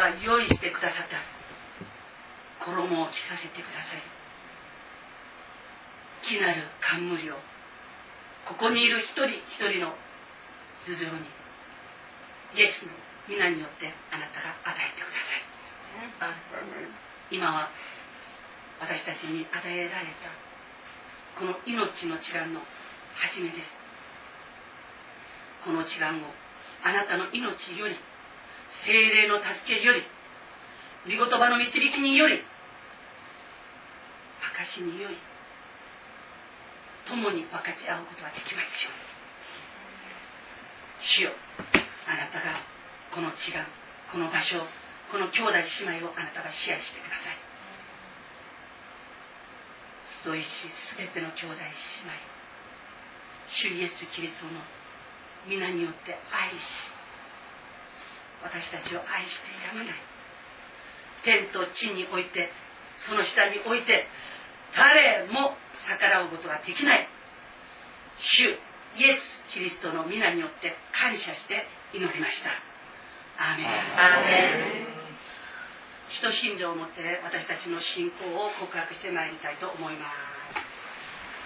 が用意してくださった衣を着させてください。木なる冠をここにいる一人一人の頭上にイエスの皆によってあなたが与えてください。今は私たちに与えられたこの命の治療の始めです。この治療をあなたの命より、聖霊の助けより、御言葉の導きにより、証により、共に分かち合うことができますように。主よ、あなたがこの治療、この場所、この兄弟姉妹をあなたが支配してください。集いしすべての兄弟姉妹、主イエスキリストの皆によって愛し、私たちを愛してやまない天と地において、その下において誰も逆らうことができない主イエスキリストの皆によって感謝して祈りました。アーメン。アーメン。使徒信条をもって私たちの信仰を告白してまいりたいと思います。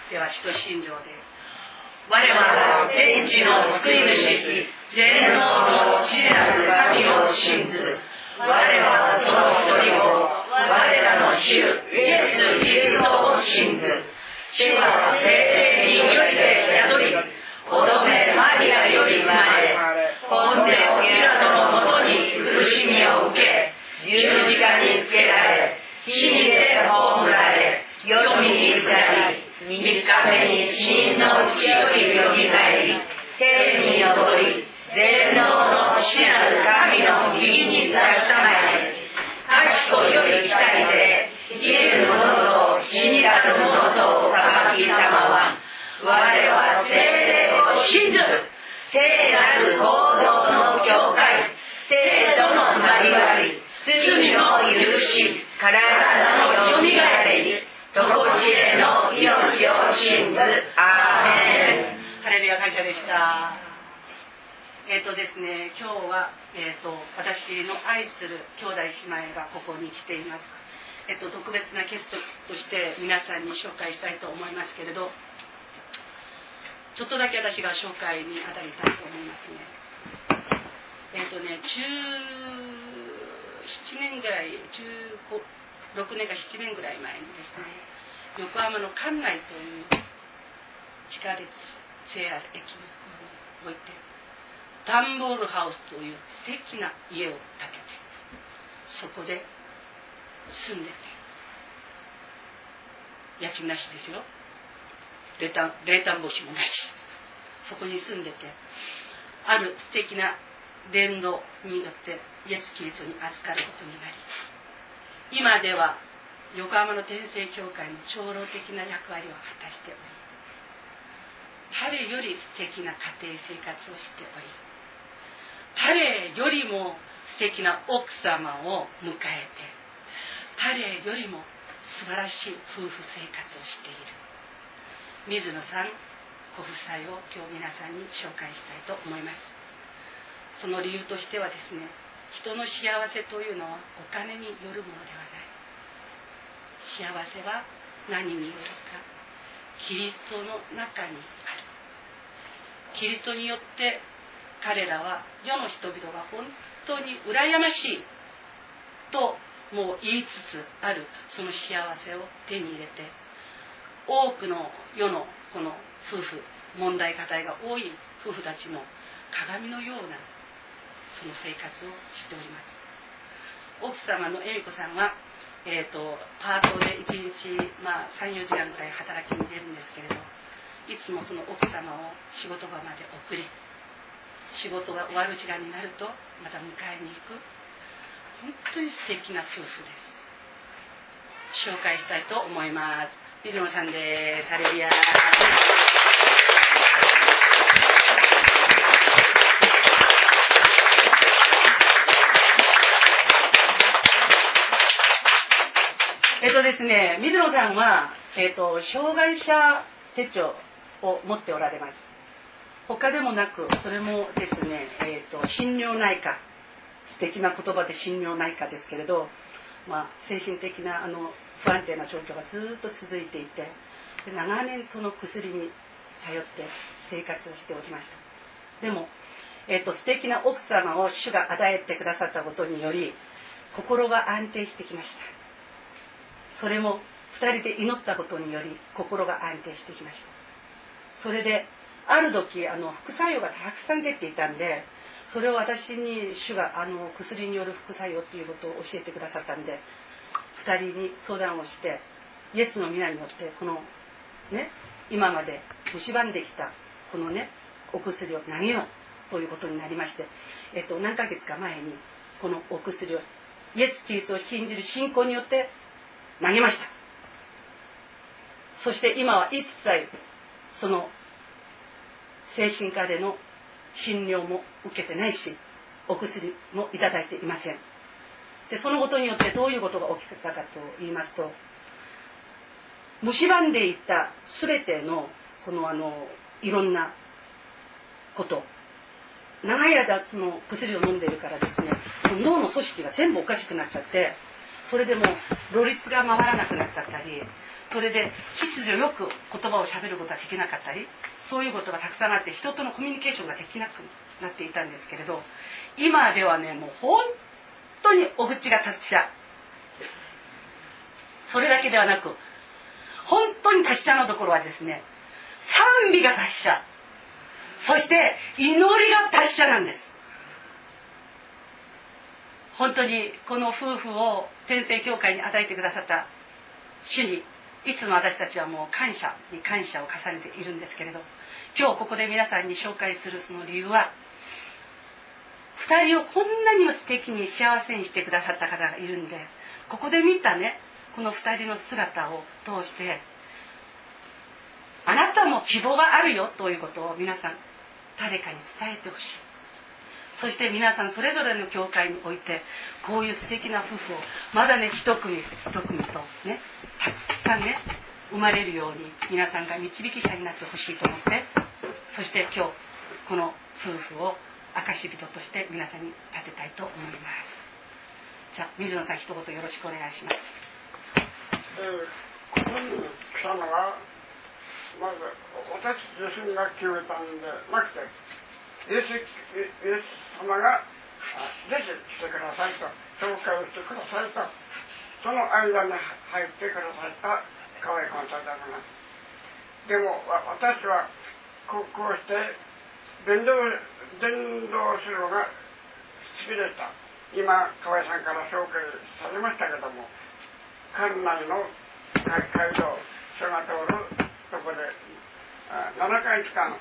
では使徒信条です。我は天地の救い主全能の父なる神を信ず。我はその一人を我らの主イエス・キリストを信ず。主は聖霊によりて宿り、乙女マリアより生まれ、ポンテオピラトのもとに苦しみを受け、十字架につけられ、死にて葬られ、黄泉に下り、3日目に死人のうちよりよみがえり、天に昇り、全能の父なる神の右に座したまえ、賢より来たりで、生きる者と死にある者とを裁きたまは、我は聖霊を信ず。聖なる合同の教会、聖との交わり、罪の許し、体のよみがえり、とこしえの命を信ず。アーメン。ハレルヤ、感謝でした。ですね、今日は、私の愛する兄弟姉妹がここに来ています。特別なゲストとして皆さんに紹介したいと思いますけれど、ちょっとだけ私が紹介に当たりたいと思いますね。17年ぐらい、6年か7年ぐらい前にですね、横浜の関内という地下鉄 JR 駅の方において、ダンボールハウスという素敵な家を建てて、そこで住んでて、家賃なしですよ。冷暖房費もなし。そこに住んでて、ある素敵な伝道によってイエス・キリストに預かることになり、今では横浜の天聖教会の長老的な役割を果たしており、誰より素敵な家庭生活をしており、誰よりも素敵な奥様を迎えて、誰よりも素晴らしい夫婦生活をしている水野さんご夫妻を今日皆さんに紹介したいと思います。その理由としてはですね、人の幸せというのはお金によるものではない。幸せは何によるか、キリストの中にある。キリストによって彼らは世の人々が本当に羨ましいともう言いつつあるその幸せを手に入れて、多くの世のこの夫婦問題課題が多い夫婦たちの鏡のようなその生活をしております。奥様の恵美子さんは、パートで1日、3、4時間くらい働きに出るんですけれど、いつもその奥様を仕事場まで送り、仕事が終わる時間になるとまた迎えに行く、本当に素敵な夫婦です。紹介したいと思います。水野さんです。ハレルヤ。ですね、水野さんは、障害者手帳を持っておられます。他でもなく、それもですね、心療内科素敵な言葉で信用ないかですけれど、精神的な不安定な状況がずっと続いていて、で長年その薬に頼って生活をしておりました。でも、素敵な奥様を主が与えてくださったことにより心が安定してきました。それも2人で祈ったことにより心が安定してきました。それである時副作用がたくさん出ていたんで、それを私に主が薬による副作用ということを教えてくださったんで、2人に相談をしてイエスの皆によってこのね、今まで蝕んできたこのねお薬を投げようということになりまして、何ヶ月か前にこのお薬をイエス・キリストを信じる信仰によって投げました。そして今は一切その精神科での診療も受けてないし、お薬もいただいていません。でそのことによってどういうことが起きたかと言いますと、蝕んでいった全てのこのいろんなこと、長い間その薬を飲んでいるからですね、脳の組織が全部おかしくなっちゃって、それでもうろれつが回らなくなっちゃったり、それで秩序よく言葉をしゃべることができなかったり、そういうことがたくさんあって人とのコミュニケーションができなくなっていたんですけれど、今ではね、もう本当にお口が達者。それだけではなく、本当に達者のところはですね、賛美が達者、そして祈りが達者なんです。本当にこの夫婦を天聖教会に与えてくださった主にいつも私たちはもう感謝に感謝を重ねているんですけれど、今日ここで皆さんに紹介するその理由は、2人をこんなにも素敵に幸せにしてくださった方がいるんで、ここで見たねこの2人の姿を通して、あなたも希望があるよということを皆さん誰かに伝えてほしい。そして皆さんそれぞれの教会においてこういう素敵な夫婦をまだね一組一組とねたくさんね生まれるように皆さんが導き者になってほしいと思って、そして今日この夫婦を証人として皆さんに立てたいと思います。じゃあ水野さん一言よろしくお願いします。 ここに来たのはまず私自身が決めたんでなくて、イエス様がぜひ来てくださいと、紹介をしてくださいと、その間に入ってくださった可愛い方であります。でも私はこうして伝道するのが好きでした。今河合さんから紹介されましたけども、館内の街道書が通るとこで7ヶ月間、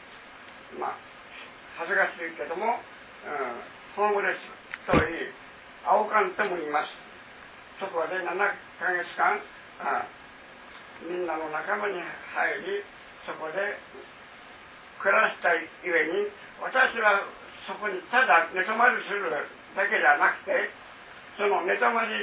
恥ずかしいけども、ホームレスといい青館とも言います。そこで7ヶ月間みんなの仲間に入り、そこで暮らしたいゆえに、私はそこにただ寝泊まりするだけじゃなくて、その寝泊まり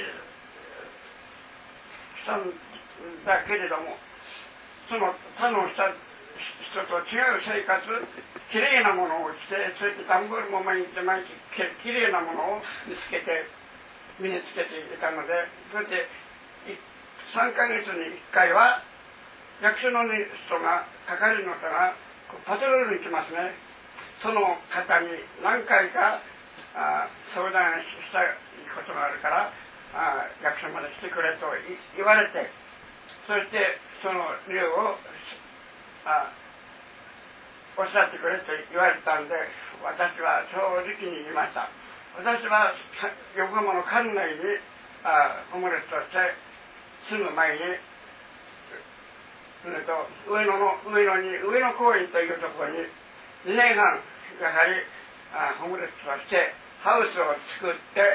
したんだけれども、その他の人と違う生活、きれいなものを着て、そして段ボールも毎日きれいなものを身につけていたので、それで3ヶ月に1回は役所の人が、係の人がパトロールに来ますね。その方に何回か相談したことがあるから、役所まで来てくれと言われて、そしてその理由をおっしゃってくれと言われたんで、私は正直に言いました。私は横浜の館内にホームレスとして住む前に、上野公園というところに2年半やはりホームレスとしてハウスを作って、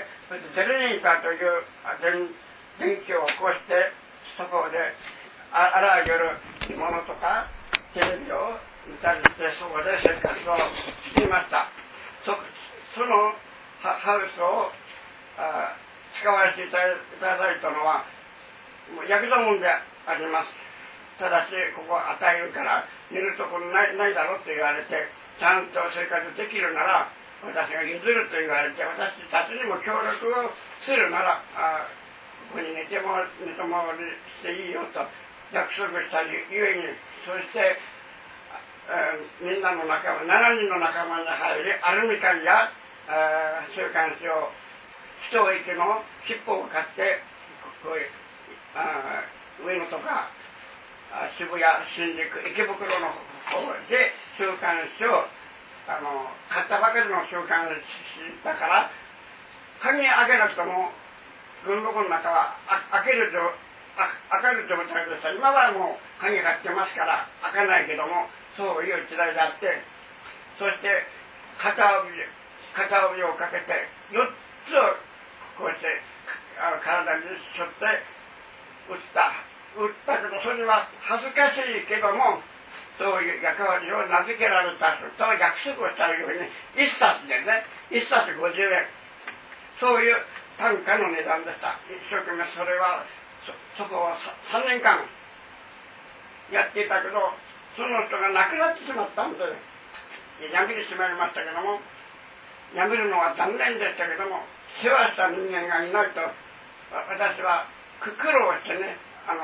そしてゼレニーターという電気を起こして、そこであらゆるものとかテレビを見たりして、そこで生活をしていました。そのハウスを使わせていただいたのはもうヤクザもんであります。ただしここ与えるから寝るところないだろうと言われて、ちゃんと生活できるなら私が譲ると言われて、私たちにも協力をするならここに寝泊まりしていいよと約束したゆえに、そしてみんなの仲間、7人の仲間に入り、アルミカンや週刊誌を人行きの尻尾を買ってこういう上野とか渋谷、新宿、池袋の方で週刊誌を買ったばかりの週刊誌だから鍵開けなくても軍箱の中は開かる状態でした。今はもう鍵かけてますから開かないけども、そういう時代であって、そして片帯をかけて4つをこうして体に背負って撃ったけど、それは恥ずかしいけども、そういう役割を名付けられた人と約束をしたように1冊でね、1冊50円、そういう単価の値段でした。一生懸命それはそこを3年間やっていたけど、その人が亡くなってしまったんでやめてしまいましたけども、やめるのは残念でしたけども、世話した人間がいないと私は苦労してね、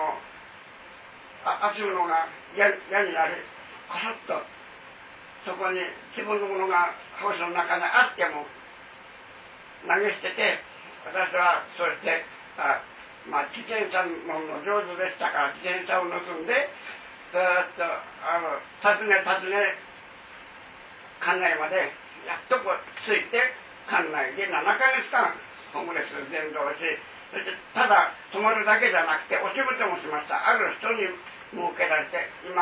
集むのが嫌になり、こそっとそこに自分のものがハウスの中にあっても投げ捨てて、私はそして自転車の上手でしたから自転車を盗んでずっと訪ね館内までやっと着いて、館内で7ヶ月間ホームレス伝道し、そしてただ泊まるだけじゃなくてお仕事もしました。ある人に設けられて、今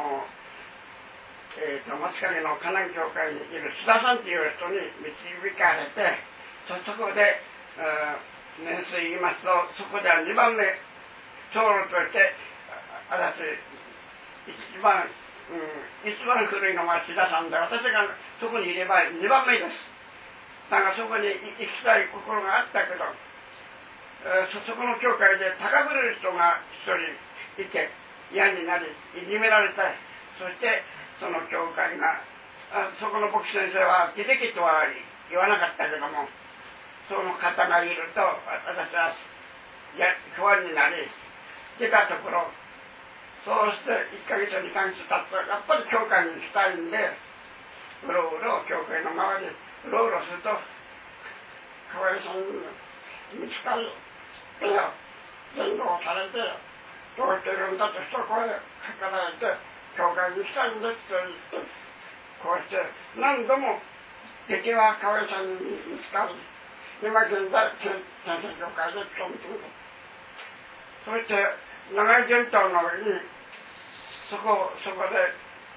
松影の河南教会にいる須田さんという人に導かれて、そこで年数言いますと、そこでは2番目長老として私一番古いのは須田さんで、私がそこにいれば2番目です。だからそこに行きたい心があったけど、そこの教会で高ぶる人が一人いて嫌になりいじめられた。そしてその教会がそこの牧師先生は出てきとは言わなかったけども、その方がいると私は不安になり出たところ、そうして1ヶ月2ヶ月経つとやっぱり教会に行きたいんで、うろうろ教会の周りうろうろすると、河合さんに見つかり伝道されて、どうしているんだと一声かけられて、教会に来たんですと言って、こうして何度も敵は河合さんに見つかり、今現在先生教会で勤めている。そして長い伝統の上にそこで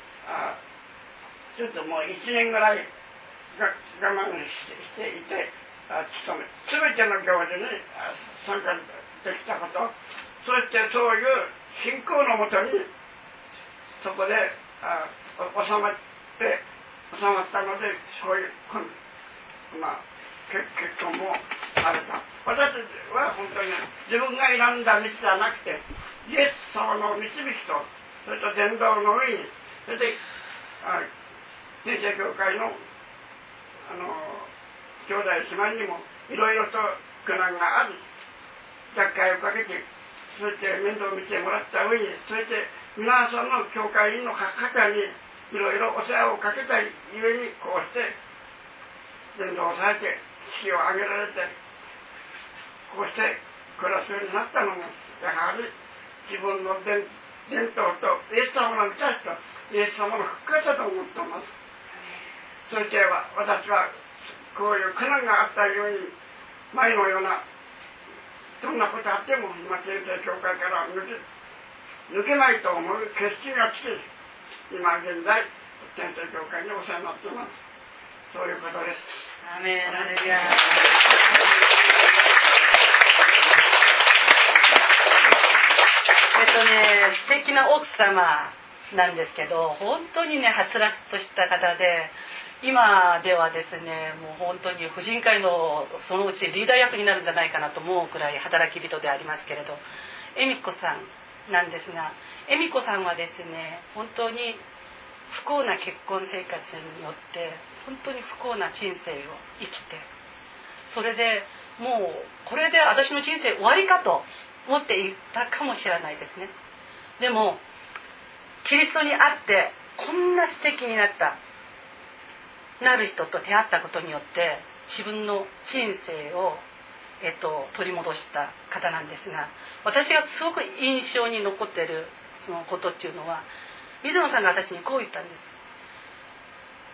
ちょっともう1年ぐらい我慢していて勤め、全ての行事に参加できたこと、そしてそういう信仰のもとにそこで収まったので、こういう結婚もされた。私は本当に自分が選んだ道じゃなくて、イエス様の導きと、それと伝道の上に、そして天聖教会の兄弟姉妹にもいろいろと苦難があり、厄介をかけて、そして面倒を見てもらった上に、そして皆さんの教会員の方にいろいろお世話をかけたいゆえに、こうして伝道されて式を挙げられて、こうして暮らすようになったのも、やはり自分の伝統とイエス様の満たしとイエス様の復活だと思っています。そして私はこういう苦難があったように、前のようなどんなことあっても今天聖教会から抜けないと思う決心がつき、今現在天聖教会にお世話になっています。そういうことです。 アメン、ハレルヤ。素敵な奥様なんですけど、本当にねはつらつとした方で、今ではですね、もう本当に婦人会のそのうちリーダー役になるんじゃないかなと思うくらい働き人でありますけれど、恵美子さんなんですが、恵美子さんはですね、本当に不幸な結婚生活によって本当に不幸な人生を生きて、それでもうこれで私の人生終わりかと思っていたかもしれないですね。でもキリストにあってこんな素敵になる人と出会ったことによって自分の人生を、取り戻した方なんですが、私がすごく印象に残っているそのことっていうのは、水野さんが私にこう言ったんです。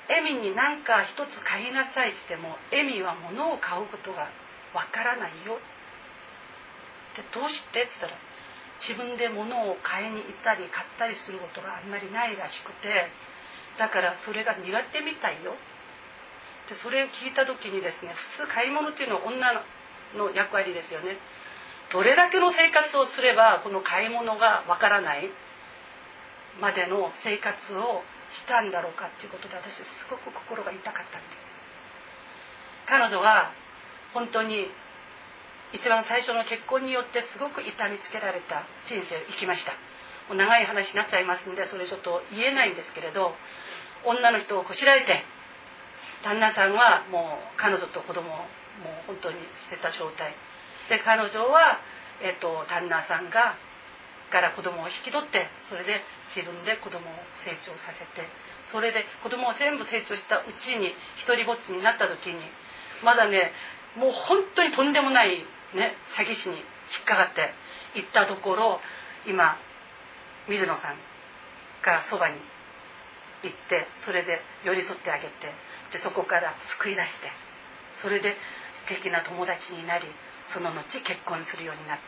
エミに何か一つ買いなさいしても、エミは物を買うことがわからないよ。で、どうしてって言ったら、自分で物を買いに行ったり買ったりすることがあんまりないらしくて、だからそれが苦手みたいよ。で、それを聞いた時にですね、普通買い物っていうのは女の役割ですよね。どれだけの生活をすればこの買い物がわからないまでの生活をしたんだろうかっていうことで、私すごく心が痛かったんです。彼女は本当に一番最初の結婚によってすごく痛みつけられた人生を生きました。もう長い話になっちゃいますんで、それちょっと言えないんですけれど、女の人をこしらえて、旦那さんはもう彼女と子供をもう本当に捨てた状態で、彼女は、旦那さんから子供を引き取って、それで自分で子供を成長させて、それで子供を全部成長したうちに一人ぼっちになった時に、まだね、もう本当にとんでもないね、詐欺師に引っかかって行ったところ、今水野さんがそばに行って、それで寄り添ってあげて、でそこから救い出して、それで素敵な友達になり、その後結婚するようになって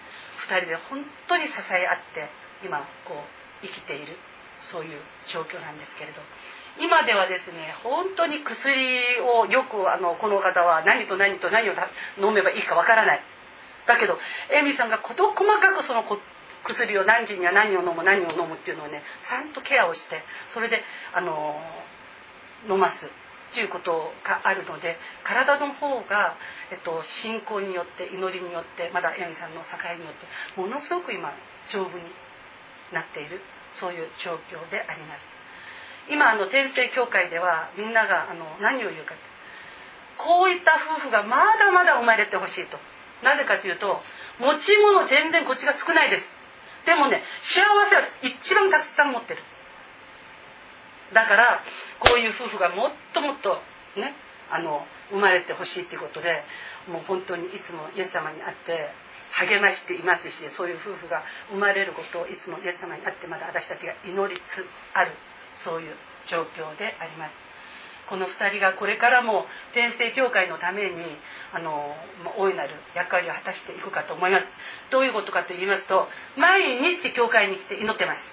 、2人で本当に支え合って今こう生きている、そういう状況なんですけれど、今ではですね、本当に薬をよくこの方は何と何と何を飲めばいいかわからない。だけどエミさんが事細かくその薬を何時には何を飲むっていうのをね、ちゃんとケアをして、それで飲ますということがあるので、体の方が、信仰によって祈りによって、まだエミさんの境によってものすごく今丈夫になっている、そういう状況であります。今天聖教会ではみんなが何を言うか、こういった夫婦がまだまだ生まれてほしいと。なぜかというと、持ち物全然こっちが少ないです。でもね、幸せは一番たくさん持ってる。だからこういう夫婦がもっともっとね、生まれてほしいということで、もう本当にいつもイエス様に会って励ましていますし、そういう夫婦が生まれることをいつもイエス様に会ってまだ私たちが祈りつつある、そういう状況であります。この2人がこれからも天聖教会のために大いなる役割を果たしていくかと思います。どういうことかと言いますと、毎日教会に来て祈ってます。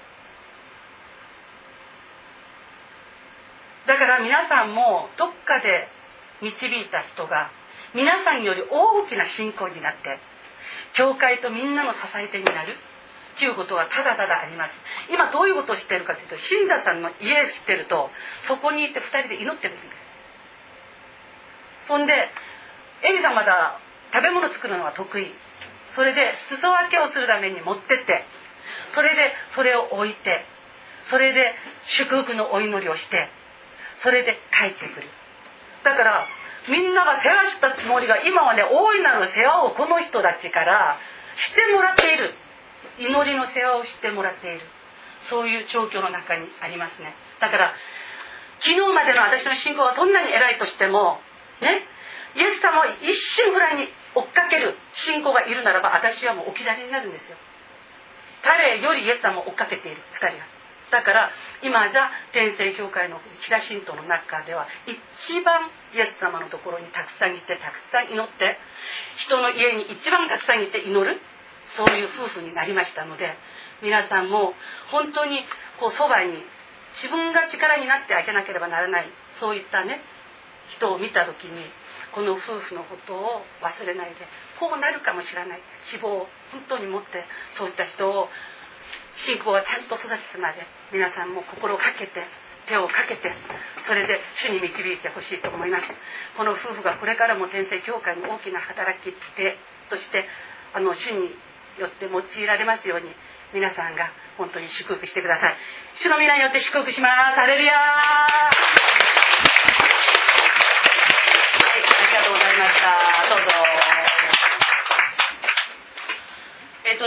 だから皆さんもどっかで導いた人が皆さんより大きな信仰になって、教会とみんなの支え手になるということはただただあります。今どういうことをしているかというと、信者さんの家を知ってると、そこに行って2人で祈ってるんです。そんでエミさんまだ食べ物作るのが得意。それで裾分けをするために持ってって、それでそれを置いて、それで祝福のお祈りをして、それで帰ってくる。だからみんなが世話したつもりが、今はね、大いなる世話をこの人たちからしてもらっている。祈りの世話をしてもらっている、そういう状況の中にありますね。だから昨日までの私の信仰はどんなに偉いとしてもね、イエス様を一瞬ぐらいに追っかける信仰がいるならば、私はもう置き去りになるんですよ。彼よりイエス様を追っかけている2人が。だから今じゃ天聖教会のキラ信徒の中では一番イエス様のところにたくさんいて、たくさん祈って、人の家に一番たくさんいて祈る、そういう夫婦になりましたので、皆さんも本当にこうそばに自分が力になってあげなければならない、そういったね人を見た時に、この夫婦のことを忘れないで、こうなるかもしれない希望を本当に持って、そういった人を信仰がちゃんと育つまで皆さんも心をかけて、手をかけて、それで主に導いてほしいと思います。この夫婦がこれからも天聖教会の大きな働き手として主によって用いられますように、皆さんが本当に祝福してください。主の皆によって祝福します。ハレルヤー。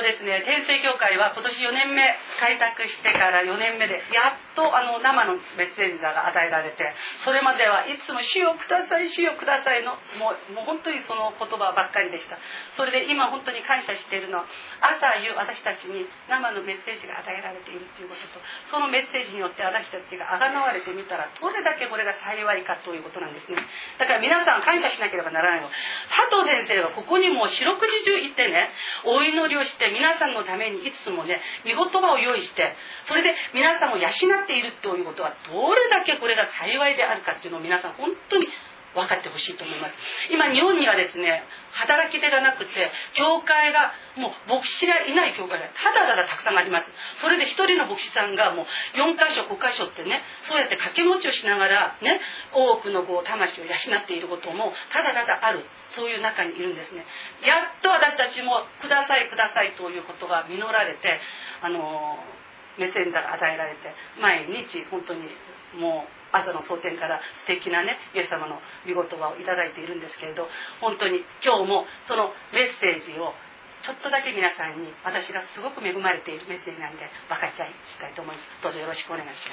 ですね、天聖教会は今年4年目開拓してから4年目でやっと生のメッセンジャーが与えられて、それまではいつも主よください主よくださいのもう本当にその言葉ばっかりでした。それで今本当に感謝しているのは、朝夕私たちに生のメッセージが与えられているということと、そのメッセージによって私たちがあがなわれてみたらどれだけこれが幸いかということなんですね。だから皆さん感謝しなければならないの。佐藤先生がここにもう四六時中行ってね、お祈りをして皆さんのためにいつもね御言葉を用意して、それで皆さんを養っているということはどれだけこれが幸いであるかっていうのを皆さん本当に分かってほしいと思います。今日本にはですね、働き手がなくて教会がもう牧師がいない教会がただただたくさんあります。それで一人の牧師さんがもう4箇所5箇所ってね、そうやって掛け持ちをしながらね、多くの魂を養っていることもただただある、そういう中にいるんですね。やっと私たちもくださいくださいということが実られて、メッセンジャーが与えられて、毎日本当にもう朝の蒼天から素敵なねイエス様の御言葉をいただいているんですけれど、本当に今日もそのメッセージをちょっとだけ皆さんに、私がすごく恵まれているメッセージなんで分かち合いしたいと思います。どうぞよろしくお願いします。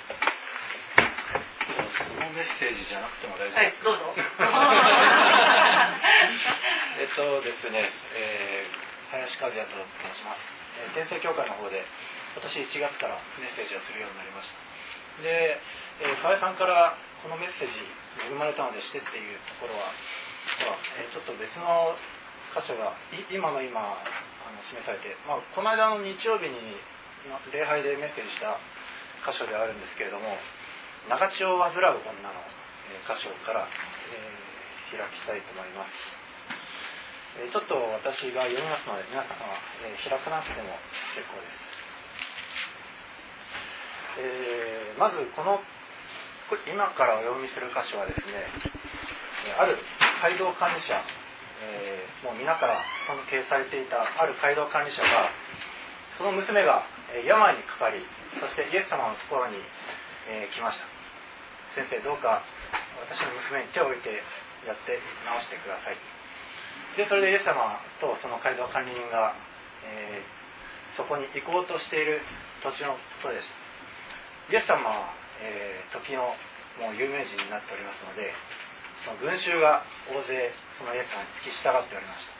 このメッセージじゃなくても大丈夫です。 はい、どうぞ。 ですね、林和也と申します。天聖教会の方で今年1月からメッセージをするようになりました。で、河合さんからこのメッセージ恵まれたのでしてっていうところは、ちょっと別の箇所が今示されて、この間の日曜日に礼拝でメッセージした箇所であるんですけれども、長血を患う女の箇所から、開きたいと思います。ちょっと私が読みますので皆さんは、開かなくても結構です。まず今からお読みする箇所はですね、ある街道管理者、もう皆から掲載されていたある街道管理者が、その娘が病にかかり、そしてイエス様のところに来ました。先生、どうか私の娘に手を置いてやって治してください。で、それでイエス様とその街道管理人が、そこに行こうとしている途中のことでした。イエス様は、時のもう有名人になっておりますので、その群衆が大勢そのイエス様に付き従っておりました。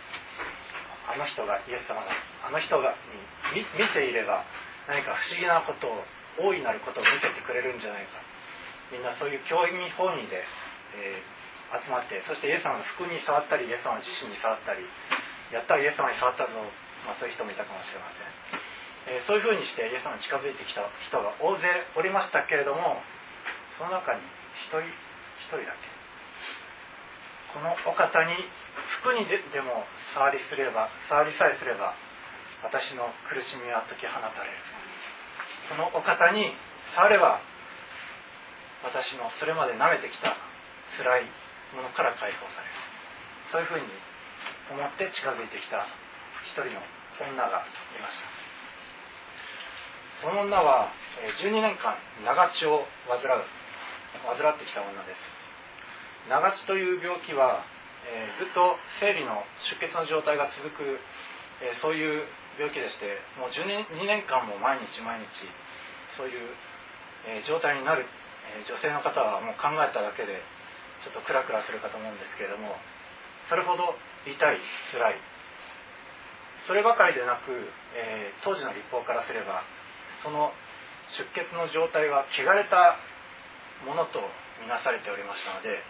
あの人がイエス様があの人が見ていれば何か不思議なことを、大いなることを見せてくれるんじゃないか、みんなそういう興味本位で、集まって、そしてイエス様の服に触ったり、イエス様自身に触ったり、やったらイエス様に触ったぞ、そういう人もいたかもしれません。そういうふうにしてイエス様に近づいてきた人が大勢おりましたけれども、その中に一人だけ、このお方に服にでも触りさえすれば私の苦しみは解き放たれる、このお方に触れば私のそれまで舐めてきた辛いものから解放される、そういうふうに思って近づいてきた一人の女がいました。その女は12年間長血を患ってきた女です。長血という病気は、ずっと生理の出血の状態が続く、そういう病気でして、もう12年間も毎日そういう、状態になる、女性の方はもう考えただけでちょっとクラクラするかと思うんですけれども、それほど痛い、辛い、そればかりでなく、当時の律法からすればその出血の状態は汚れたものとみなされておりましたので、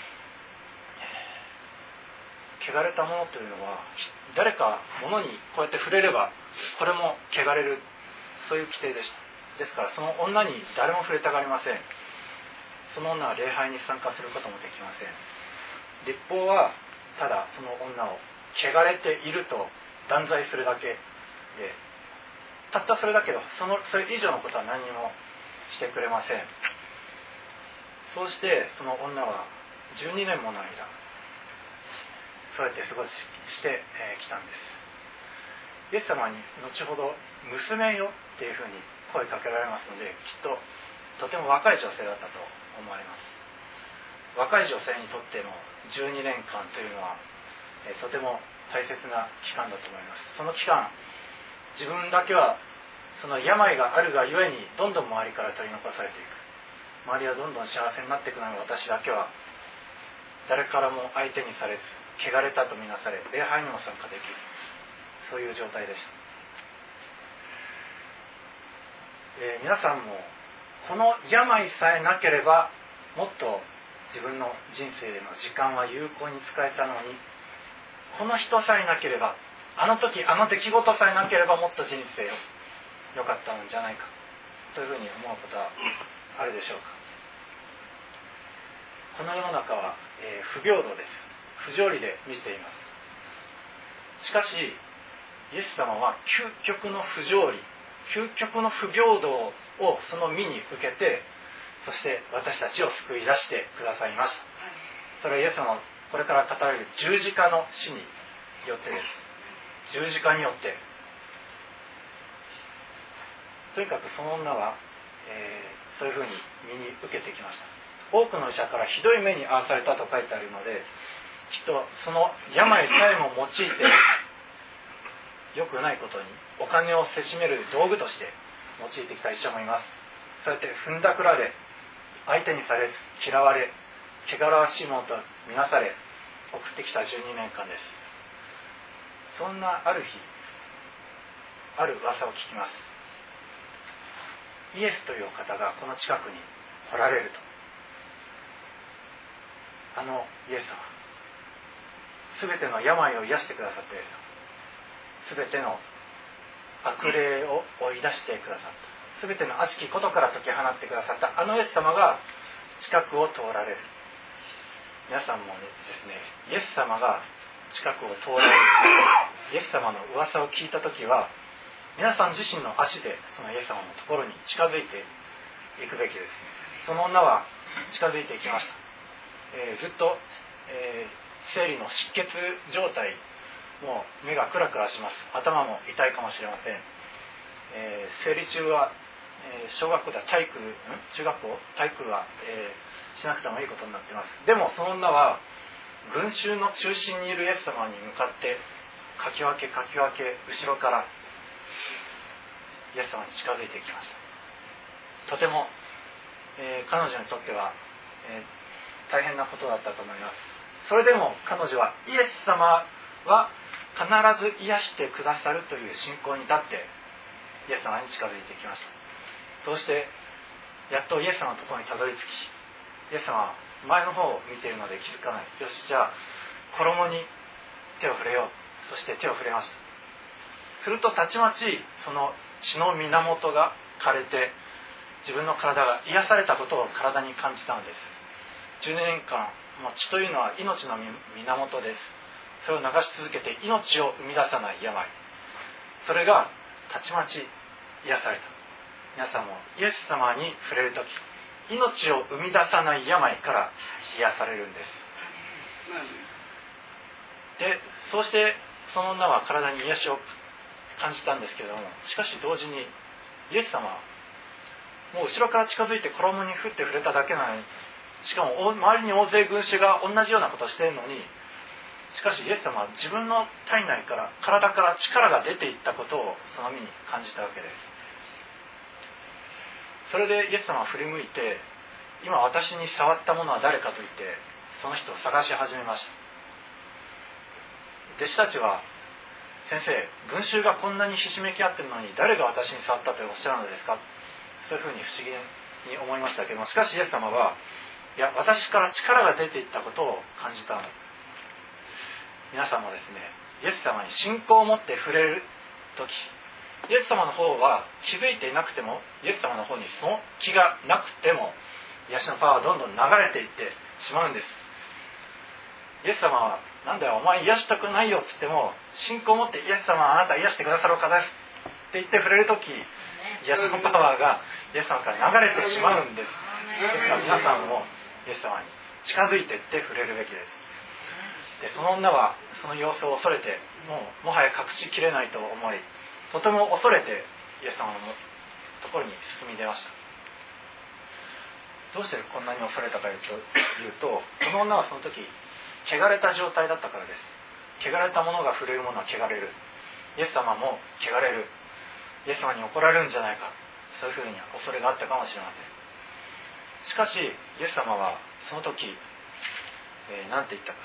汚れたものというのは誰か物にこうやって触れればこれも汚れる、そういう規定でした。ですからその女に誰も触れたがりません。その女は礼拝に参加することもできません。律法はただその女を汚れていると断罪するだけで、たったそれだけどそれ以上のことは何にもしてくれません。そうしてその女は12年もの間そうやって過ごしてきたんです。イエス様に後ほど娘よっていうふうに声かけられますので、きっととても若い女性だったと思われます。若い女性にとっての12年間というのは、とても大切な期間だと思います。その期間、 自分だけはその病があるがゆえにどんどん周りから取り残されていく。周りはどんどん幸せになっていくのに、私だけは誰からも相手にされず、汚れたとみなされ、礼拝にも参加できる、そういう状態でした。皆さんもこの病さえなければ、もっと自分の人生の時間は有効に使えたのに、この人さえなければ、あの時あの出来事さえなければ、もっと人生良かったんじゃないか、そういうふうに思うことはあるでしょうか。この世の中は、不平等です。不条理で満ちています。しかしイエス様は究極の不条理、究極の不平等をその身に受けて、そして私たちを救い出してくださいました。それはイエス様のこれから語られる十字架の死によってです。十字架によって。とにかくその女は、そういうふうに身に受けてきました。多くの医者からひどい目に遭わされたと書いてあるので、きっとその病さえも用いて良くないことにお金をせしめる道具として用いてきた医者もいます。そうやって踏んだくられ、相手にされず、嫌われ、汚らわしいものとみなされ送ってきた12年間です。そんなある日、ある噂を聞きます。イエスという方がこの近くに来られると。あのイエス様、すべての病を癒してくださったイエス様、すべての悪霊を追い出してくださった、すべての悪しきことから解き放ってくださったあのイエス様が近くを通られる。皆さんもですね、イエス様が近くを通られる、イエス様の噂を聞いたときは、皆さん自身の足でそのイエス様のところに近づいていくべきです。その女は近づいていきました。ずっと、生理の失血状態、もう目がクラクラします。頭も痛いかもしれません。生理中は、小学校では中学校体育は、しなくてもいいことになっています。でもその女は群衆の中心にいるイエス様に向かってかき分け後ろからイエス様に近づいていきました。とても、彼女にとっては、大変なことだったと思います。それでも彼女はイエス様は必ず癒してくださるという信仰に立ってイエス様に近づいていきました。そうしてやっとイエス様のところにたどり着き、イエス様は前の方を見ているので気づかない。よし、じゃあ衣に手を触れよう。そして手を触れました。するとたちまちその血の源が枯れて、自分の体が癒されたことを体に感じたのです。12年間、血というのは命の源です。それを流し続けて命を生み出さない病、それがたちまち癒された。皆さんもイエス様に触れるとき、命を生み出さない病から癒されるんです。で、そうしてその女は体に癒しを感じたんですけれども、しかし同時にイエス様はもう後ろから近づいて衣にふって触れただけなのに、しかも周りに大勢群衆が同じようなことをしているのに、しかしイエス様は自分の体内から体から力が出ていったことをその身に感じたわけです。それでイエス様は振り向いて、今私に触ったものは誰かと言ってその人を探し始めました。弟子たちは、先生、群衆がこんなにひしめき合っているのに誰が私に触ったとおっしゃるのですか、そういうふうに不思議に思いましたけども、しかしイエス様は、いや、私から力が出ていったことを感じたの。皆さんもですね、イエス様に信仰を持って触れるとき、イエス様の方は気づいていなくても、イエス様の方にその気がなくても、癒しのパワーはどんどん流れていってしまうんです。イエス様は、なんだよ、お前癒したくないよって言っても、信仰を持ってイエス様はあなた癒してくださるお方ですって言って触れるとき、癒しのパワーがイエス様から流れてしまうんです。ですから皆さんもイエス様に近づいていって触れるべきです。で、その女はその様子を恐れて、もはや隠しきれないと思い、とても恐れてイエス様のところに進み出ました。どうしてこんなに恐れたかというと、この女はその時汚れた状態だったからです。汚れたものが触れるものは汚れる。イエス様も汚れる。 イエス様に怒られるんじゃないか、そういうふうに恐れがあったかもしれません。しかしイエス様はその時、何て言ったか。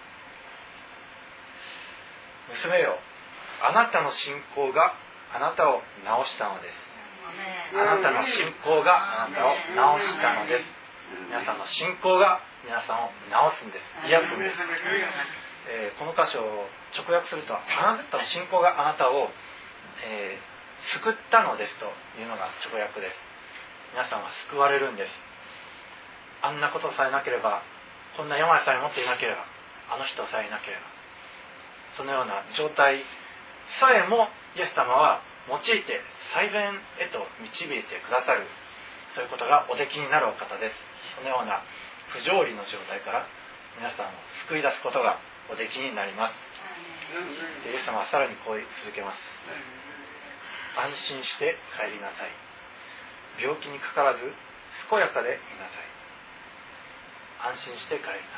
娘よ、あなたの信仰があなたを治したのです。あなたの信仰があなたを治したのです。皆さんの信仰が皆さんを治すんです。癒すんです。この箇所を直訳すると、あなたの信仰があなたを、救ったのですというのが直訳です。皆さんは救われるんです。あんなことさえなければ、こんな病さえ持っていなければ、あの人さえいなければ、そのような状態さえもイエス様は用いて最善へと導いてくださる、そういうことがおできになるお方です。そのような不条理の状態から皆さんを救い出すことがおできになります。でイエス様はさらにこう続けます。安心して帰りなさい。病気にかからず健やかでいなさい。安心して帰りなさい。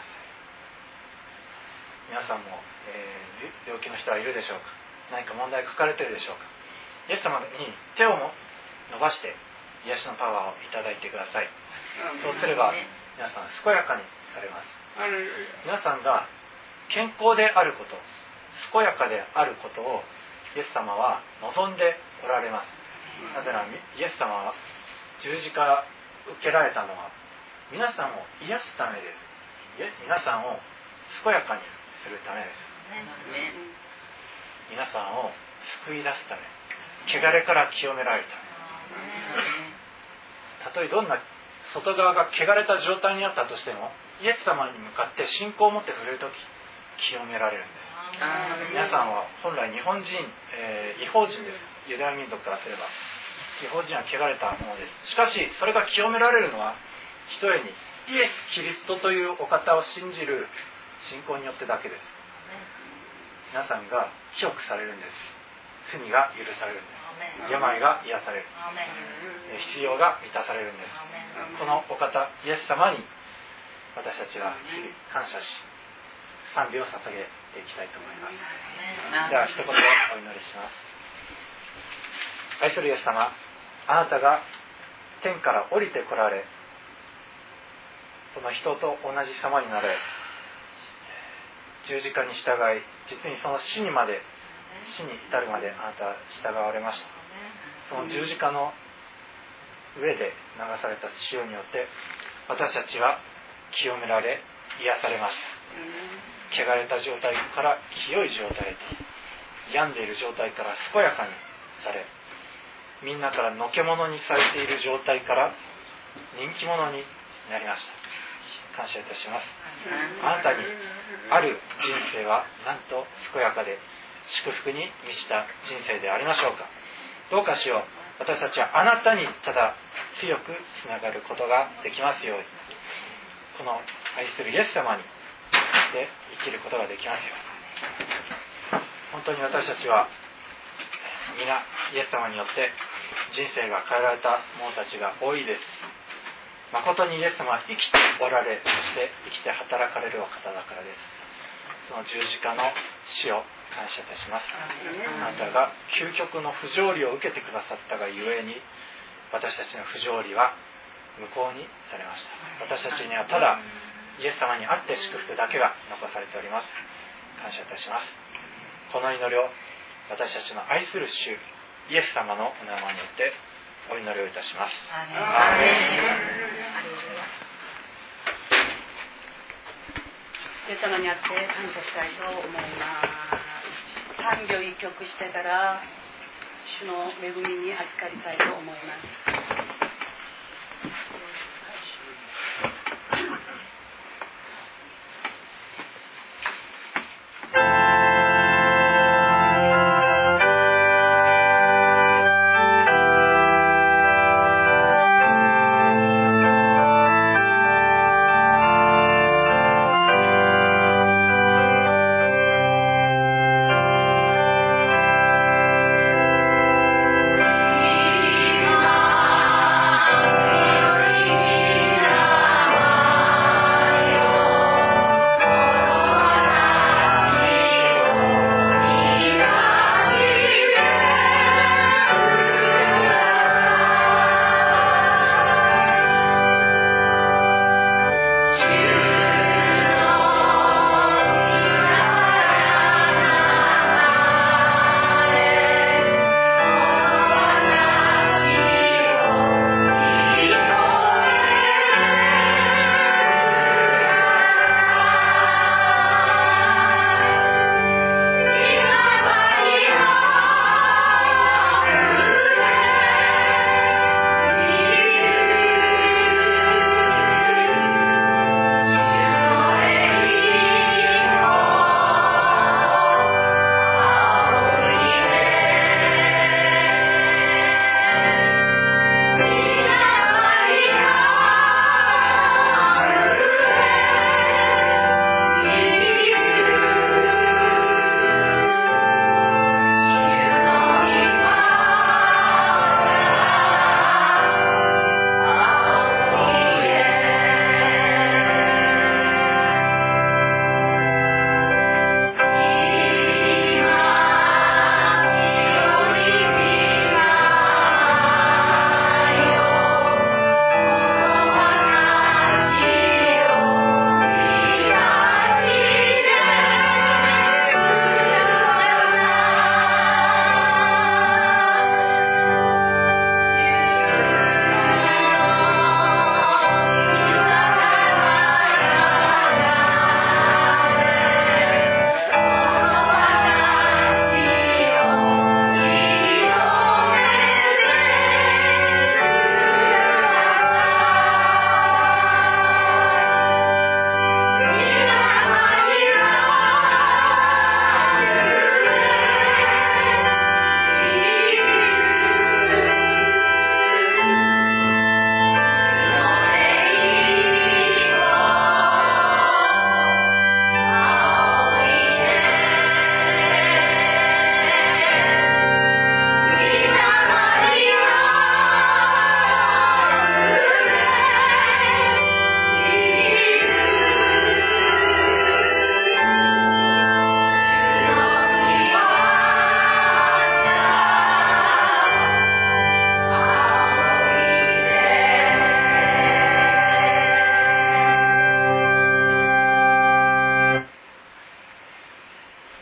皆さんも、病気の人はいるでしょうか。何か問題抱えているでしょうか。イエス様に手を伸ばして癒しのパワーをいただいてください。そうすれば皆さん健やかにされます。皆さんが健康であること、健やかであることをイエス様は望んでおられます。なぜならイエス様は十字架受けられたのは皆さんを癒すためです。皆さんを健やかにするためです。皆さんを救い出すため、汚れから清められるため。たとえどんな外側が汚れた状態にあったとしても、イエス様に向かって信仰を持って触れるとき清められるんです。皆さんは本来日本人、異邦人です。ユダヤ民族からすれば異邦人は汚れたものです。しかしそれが清められるのはひとえにイエス・キリストというお方を信じる信仰によってだけです。皆さんが清くされるんです。罪が許されるんです。病が癒される。必要が満たされるんです。このお方イエス様に私たちは日々感謝し賛美を捧げていきたいと思います。では一言お祈りします。愛するイエス様、あなたが天から降りてこられ、その人と同じ様になれ、十字架に従い、実にその死に至るまであなたは従われました。その十字架の上で流された血によって私たちは清められ癒されました。汚れた状態から清い状態へと、病んでいる状態から健やかにされ、みんなからのけ者にされている状態から人気者になりました。感謝いたします。あなたにある人生はなんと健やかで祝福に満ちた人生でありましょうか。どうかしよう、私たちはあなたにただ強くつながることができますように、この愛するイエス様にで生きることができますように。本当に私たちは皆イエス様によって人生が変えられた者たちが多いです。誠にイエス様は生きておられ、そして生きて働かれるお方だからです。その十字架の死を感謝いたします。あなたが究極の不条理を受けてくださったがゆえに、私たちの不条理は無効にされました。私たちにはただイエス様にあって祝福だけが残されております。感謝いたします。この祈りを私たちの愛する主イエス様のお名前によってお祈りをいたします。アーメン。 イエス様にあって感謝したいと思います。賛美を一曲してから主の恵みに預かりたいと思います。 今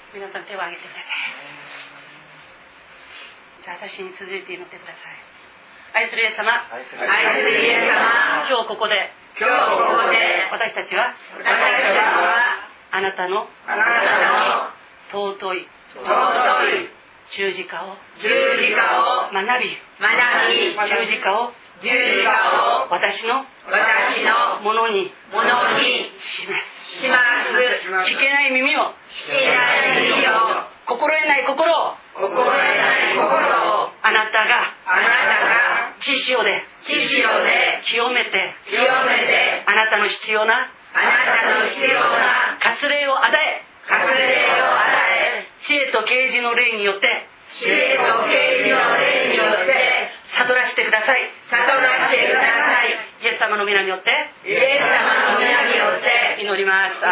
皆さん手を挙げてください。じゃあ私に続いて祈ってください。愛するイエス様、今日ここで私たちはあなたの尊い十字架を学び、十字架を私のものにします。聞けない耳を、心得ない心をあなたが血潮で清めて、あなたの必要な割礼を与え、知恵と啓示の霊によって悟らせてください。イエス様の皆によって祈ります。アー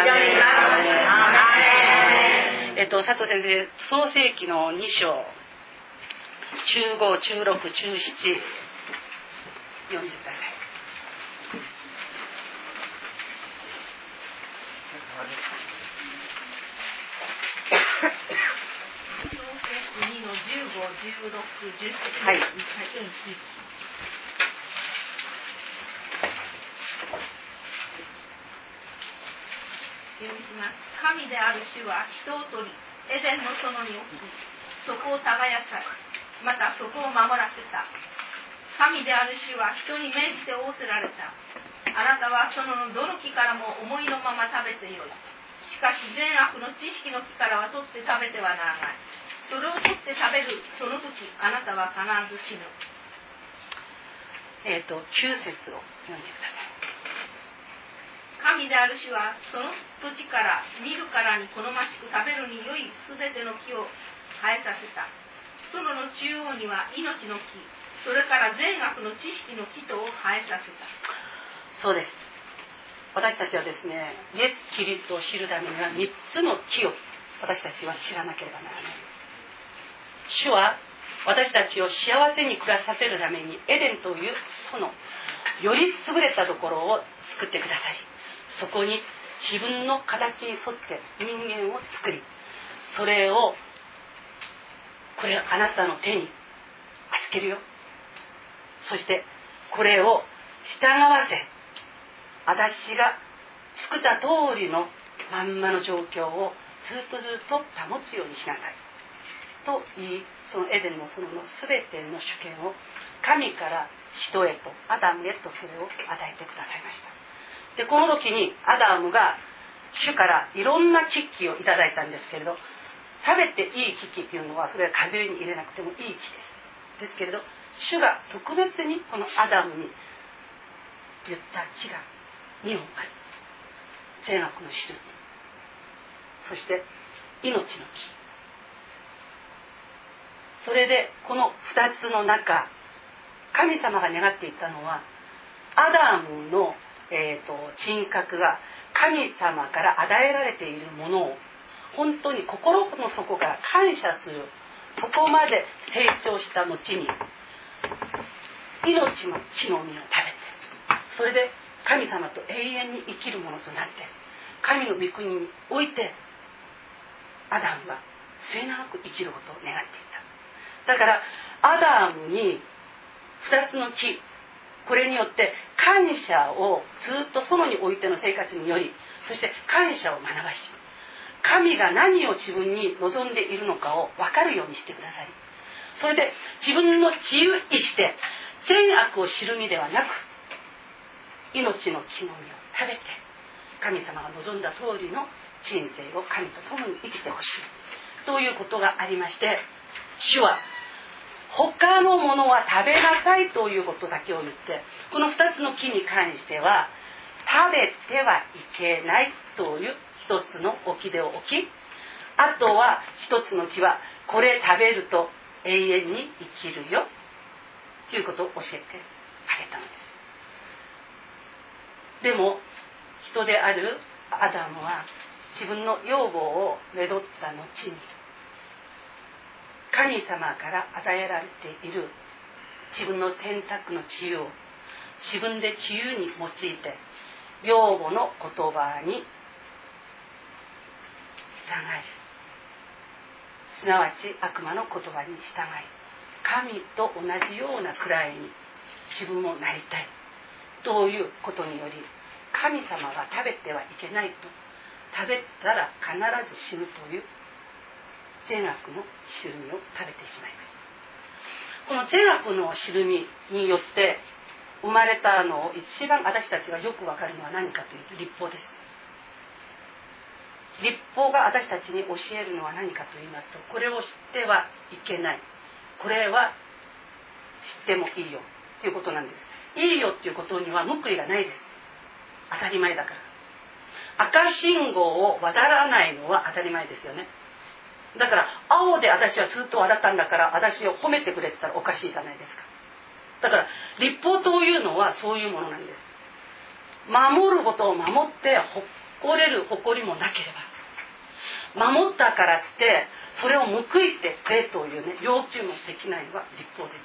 メン。佐藤先生、創世記の2章中5、中6、中7読んでください。2の15、16、17、はい。読みします。神である主は人を取り、エデンの園に置き、そこを耕され、またそこを守らせた。神である主は人に命じて仰せられた。あなたは園のどの木からも思いのまま食べてよい。しかし善悪の知識の木からは取って食べてはならない。それを取って食べるその時、あなたは必ず死ぬ。9節を読んでください。神である主はその土地から見るからに好ましく食べるに良いすべての木を生えさせた。園の中央には命の木、それから善悪の知識の木とを生えさせた。そうです。私たちはですね、イエス・キリストを知るためには3つの木を私たちは知らなければならない。主は私たちを幸せに暮らさせるためにエデンという園、より優れたところを作ってくださり、そこに自分の形に沿って人間を作り、それをこれあなたの手に預けるよ。そしてこれを従わせ、私が作った通りのまんまの状況をずっと保つようにしなさいと言い、そのエデンの園のすべての主権を神から人へと、アダムへとそれを与えてくださいました。で、この時にアダムが主からいろんな木々をいただいたんですけれど、食べていい木々というのはそれは果汁に入れなくてもいい木です。ですけれど、主が特別にこのアダムに言った木が2本ある。善悪の種類、そして命の木。それでこの2つの中、神様が願っていたのは、アダムの人格が神様から与えられているものを本当に心の底から感謝する、そこまで成長した後に命の木の実を食べて、それで神様と永遠に生きるものとなって、神の御国においてアダムは末永く生きることを願っていた。だからアダムに2つの木、これによって感謝をずっと園においての生活により、そして感謝を学ばし、神が何を自分に望んでいるのかを分かるようにしてください。それで自分の自由意志で善悪を知る身ではなく、命の木の実を食べて神様が望んだ通りの人生を神と共に生きてほしいということがありまして、主は他のものは食べなさいということだけを言って、この2つの木に関しては食べてはいけないという一つの掟を置き、あとは一つの木はこれ食べると永遠に生きるよということを教えてあげたのです。でも人であるアダムは自分の養母をめどった後に、神様から与えられている自分の選択の自由を自分で自由に用いて、養母の言葉に従い、 すなわち悪魔の言葉に従い、神と同じようなくらいに自分もなりたいということにより、神様が食べてはいけないと、食べたら必ず死ぬという善悪のしるみを食べてしまいます。この善悪のしるみによって生まれたのを一番私たちがよく分かるのは何かというと、律法です。律法が私たちに教えるのは何かと言いますと、これを知ってはいけない、これは知ってもいいよということなんです。いいよということには報いがないです。当たり前だから。赤信号を渡らないのは当たり前ですよね。だから青で私はずっと渡ったんだから、私を褒めてくれてたらおかしいじゃないですか。だから律法というのはそういうものなんです。守ることを守って誇れる誇りもなければ、守ったからってそれを報いてくれというね、要求もできないのが律法です。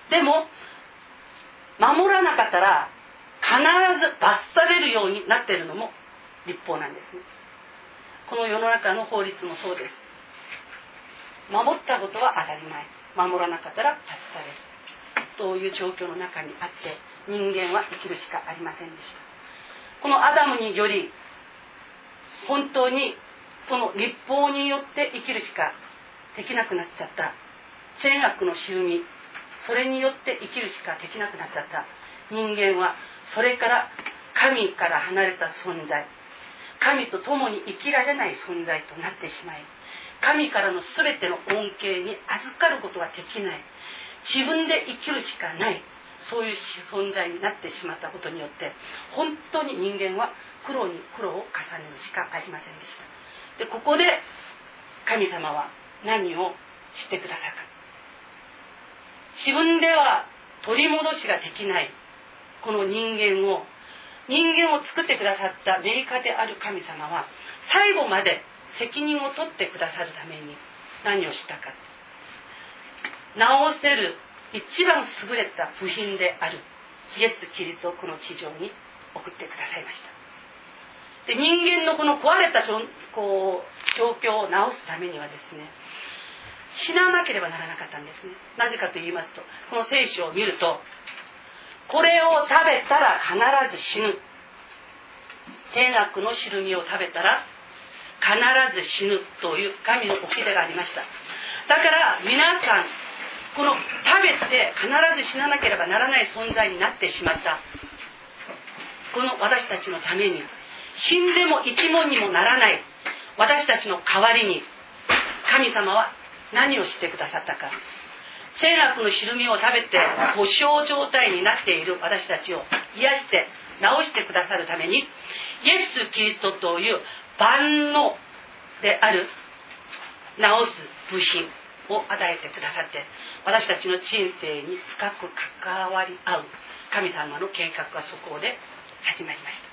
でも守らなかったら必ず罰されるようになっているのも律法なんですね。この世の中の法律もそうです。守ったことは当たり前、守らなかったら罰されるという状況の中にあって、人間は生きるしかありませんでした。このアダムにより本当にその律法によって生きるしかできなくなっちゃった善悪のしるみ、それによって生きるしかできなくなっちゃった人間は、それから神から離れた存在、神と共に生きられない存在となってしまい、神からの全ての恩恵に預かることができない、自分で生きるしかない、そういう存在になってしまったことによって、本当に人間は苦労に苦労を重ねるしかありませんでした。で、ここで神様は何をしてくださるか。自分では取り戻しができないこの人間を作ってくださったメーカーである神様は、最後まで責任を取ってくださるために何をしたか。直せる一番優れた部品であるイエス・キリストをこの地上に送ってくださいました。で、人間のこの壊れた状況を直すためにはですね、死ななければならなかったんですね。なぜかと言いますと、この聖書を見ると、これを食べたら必ず死ぬ、善悪のしるみを食べたら必ず死ぬという神の掟がありました。だから皆さん、この食べて必ず死ななければならない存在になってしまったこの私たちのために、死んでも一文にもならない私たちの代わりに、神様は何をしてくださったか。善悪のしるみを食べて故障状態になっている私たちを癒して治してくださるために、イエス・キリストという万能である治す部品を与えてくださって、私たちの人生に深く関わり合う神様の計画はそこで始まりました。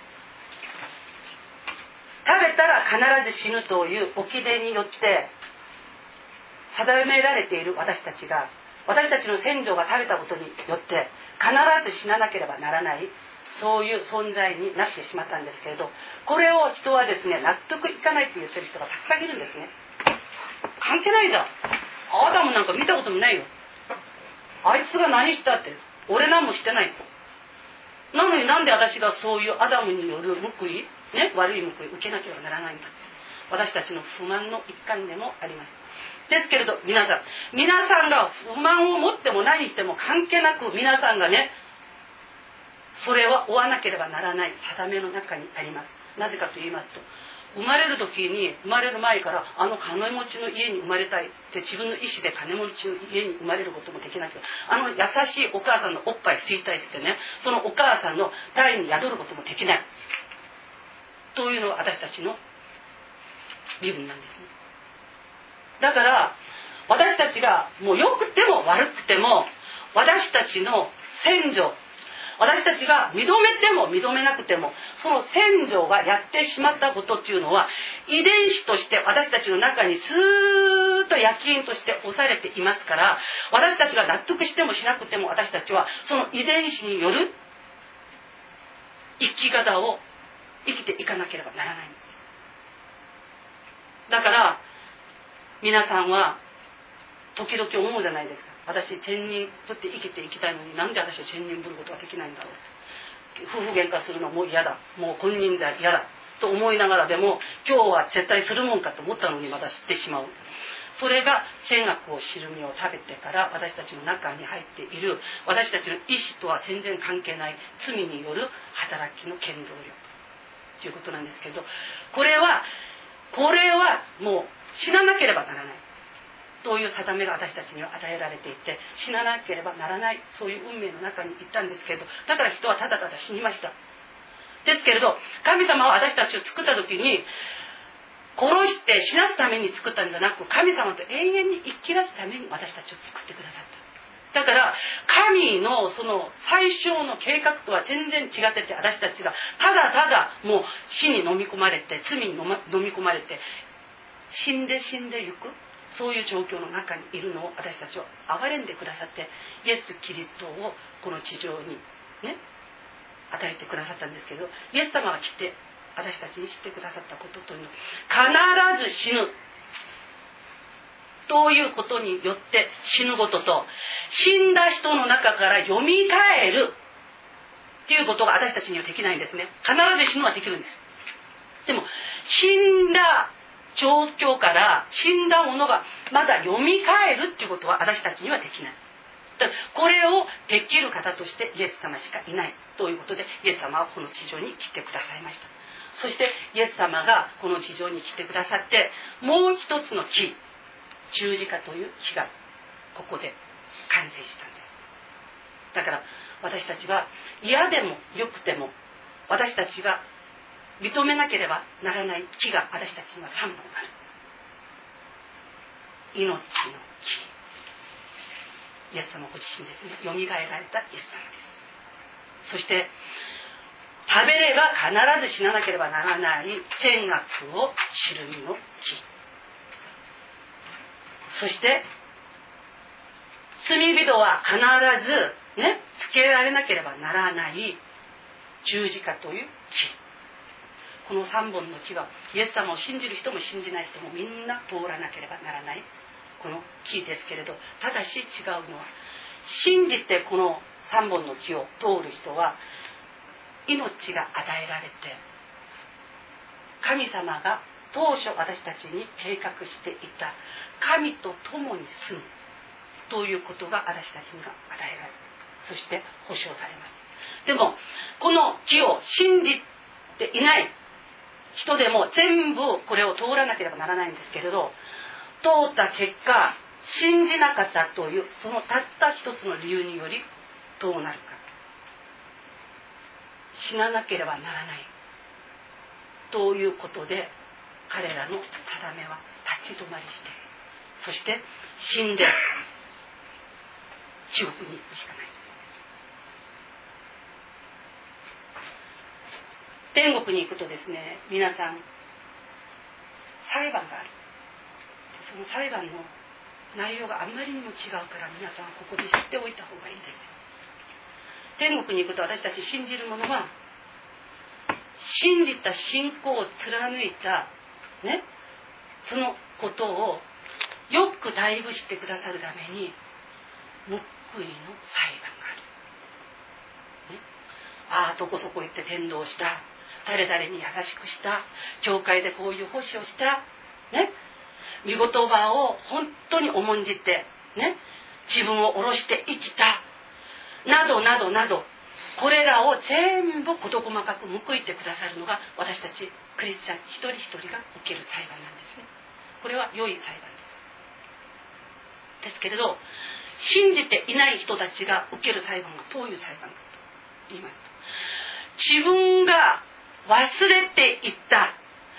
食べたら必ず死ぬという掟によって定められている私たちが、私たちの先祖が食べたことによって必ず死ななければならない、そういう存在になってしまったんですけれど、これを人はですね、納得いかないって言ってる人がたくさんいるんですね。関係ないじゃん、アダムなんか見たこともないよ、あいつが何したって、俺何もしてないぞ。なのになんで私がそういうアダムによる報い、ね、悪い報いを受けなければならないんだ。私たちの不満の一環でもあります。ですけれど皆さんが不満を持っても何しても関係なく、皆さんがね、それは追わなければならない定めの中にあります。なぜかと言いますと、生まれる時に、生まれる前から金持ちの家に生まれたいって自分の意思で金持ちの家に生まれることもできなくて、優しいお母さんのおっぱい吸いたいってね、そのお母さんの体に宿ることもできないというのが私たちの身分なんですね。だから私たちがもう良くても悪くても、私たちの先祖、私たちが認めても認めなくても、その先祖がやってしまったことっていうのは遺伝子として私たちの中にずーっと焼き印として押されていますから、私たちが納得してもしなくても、私たちはその遺伝子による生き方を生きていかなければならないんです。だから皆さんは時々思うじゃないですか。私千人ぶって生きていきたいのに、なんで私は千人ぶることができないんだろう。夫婦喧嘩するのも嫌だ、もう金輪際嫌だと思いながらでも、今日は絶対するもんかと思ったのにまだ知ってしまう。それが善悪を知る実を食べてから私たちの中に入っている、私たちの意志とは全然関係ない罪による働きの原動力ということなんですけど、これはもう死ななければならないという定めが私たちには与えられていて、死ななければならない、そういう運命の中に行ったんですけれど、だから人はただただ死にました。ですけれど、神様は私たちを作った時に殺して死なすために作ったんじゃなく、神様と永遠に生きらすために私たちを作ってくださった。だから神のその最小の計画とは全然違ってて、私たちがただただもう死に飲み込まれて、罪に飲み込まれて死んでゆく、そういう状況の中にいるのを私たちを憐れんでくださって、イエス・キリストをこの地上にね与えてくださったんですけど、イエス様が来て私たちに知ってくださったことというのは、必ず死ぬということによって死ぬことと、死んだ人の中からよみがえるっていうことが私たちにはできないんですね。必ず死ぬはできるんです。でも死んだ状況から死んだものがまだよみがえるっていうことは私たちにはできない。これをできる方としてイエス様しかいないということで、イエス様はこの地上に来てくださいました。そしてイエス様がこの地上に来てくださって、もう一つの木、十字架という木がここで完成したんです。だから私たちは嫌でもよくても、私たちが認めなければならない木が私たちには3本ある。命の木、イエス様ご自身ですね。よみがえられたイエス様です。そして食べれば必ず死ななければならない善悪を知る実の木、そして罪人は必ずねつけられなければならない十字架という木、この3本の木はイエス様を信じる人も信じない人もみんな通らなければならないこの木ですけれど、ただし違うのは、信じてこの3本の木を通る人は命が与えられて、神様が当初私たちに計画していた神と共に住むということが私たちには与えられ、そして保証されます。でもこの木を信じていない人でも全部これを通らなければならないんですけれど、通った結果信じなかったというそのたった一つの理由によりどうなるか、死ななければならないということで、彼らの定めは立ち止まりして、そして死んで地獄に行くしかないです。天国に行くとですね、皆さん裁判がある。その裁判の内容があまりにも違うから、皆さんここで知っておいた方がいいです。天国に行くと私たち信じる者は、信じた信仰を貫いたね、そのことをよく代弁してくださるために報いの裁判がある、ね、どこそこ行って伝道した、誰々に優しくした、教会でこういう奉仕をした、ね、御言葉を本当に重んじて、ね、自分を下ろして生きたなどなどなど、これらを全部事細かく報いてくださるのが私たちクリスチャン一人一人が受ける裁判なんですね。これは良い裁判です。ですけれど、信じていない人たちが受ける裁判はどういう裁判かと言いますと、自分が忘れていた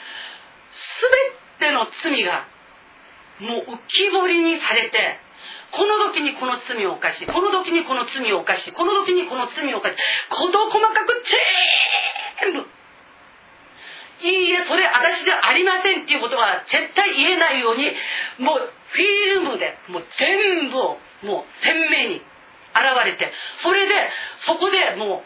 全ての罪がもう浮き彫りにされて、この時にこの罪を犯し、この時にこの罪を犯し、この時にこの罪を犯し、事細かく全部、いいえそれ私じゃありませんっていうことは絶対言えないように、もうフィルムでもう全部をもう鮮明に現れて、それでそこでもう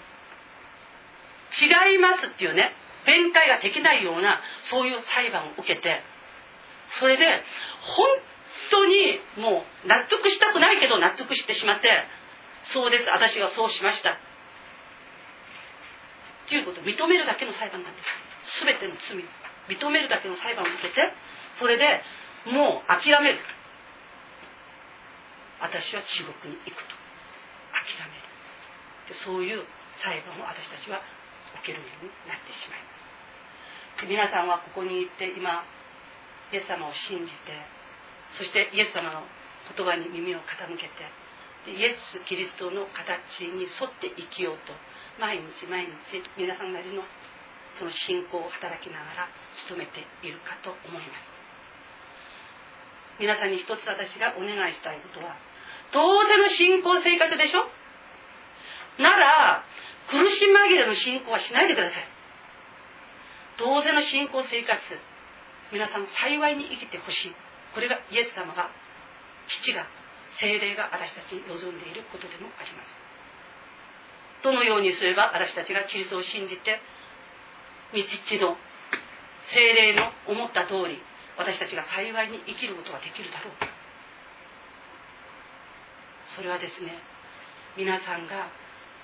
違いますっていうね、弁解ができないようなそういう裁判を受けて、 それで本当にもう納得したくないけど納得してしまって、そうです、私がそうしましたということを認めるだけの裁判なんです。全ての罪を認めるだけの裁判を受けて、それでもう諦める。私は中国に行くと諦める。でそういう裁判を私たちは受けるようになってしまいます。で皆さんはここに行って今イエス様を信じて、そしてイエス様の言葉に耳を傾けて、イエス・キリストの形に沿って生きようと毎日毎日皆さんなりのその信仰を働きながら努めているかと思います。皆さんに一つ私がお願いしたいことは、どうせの信仰生活でしょ。なら苦し紛れの信仰はしないでください。どうせの信仰生活、皆さん幸いに生きてほしい。これがイエス様が、父が、聖霊が私たちに望んでいることでもあります。どのようにすれば私たちがキリストを信じて、父の聖霊の思った通り私たちが幸いに生きることができるだろうか。それはですね、皆さんが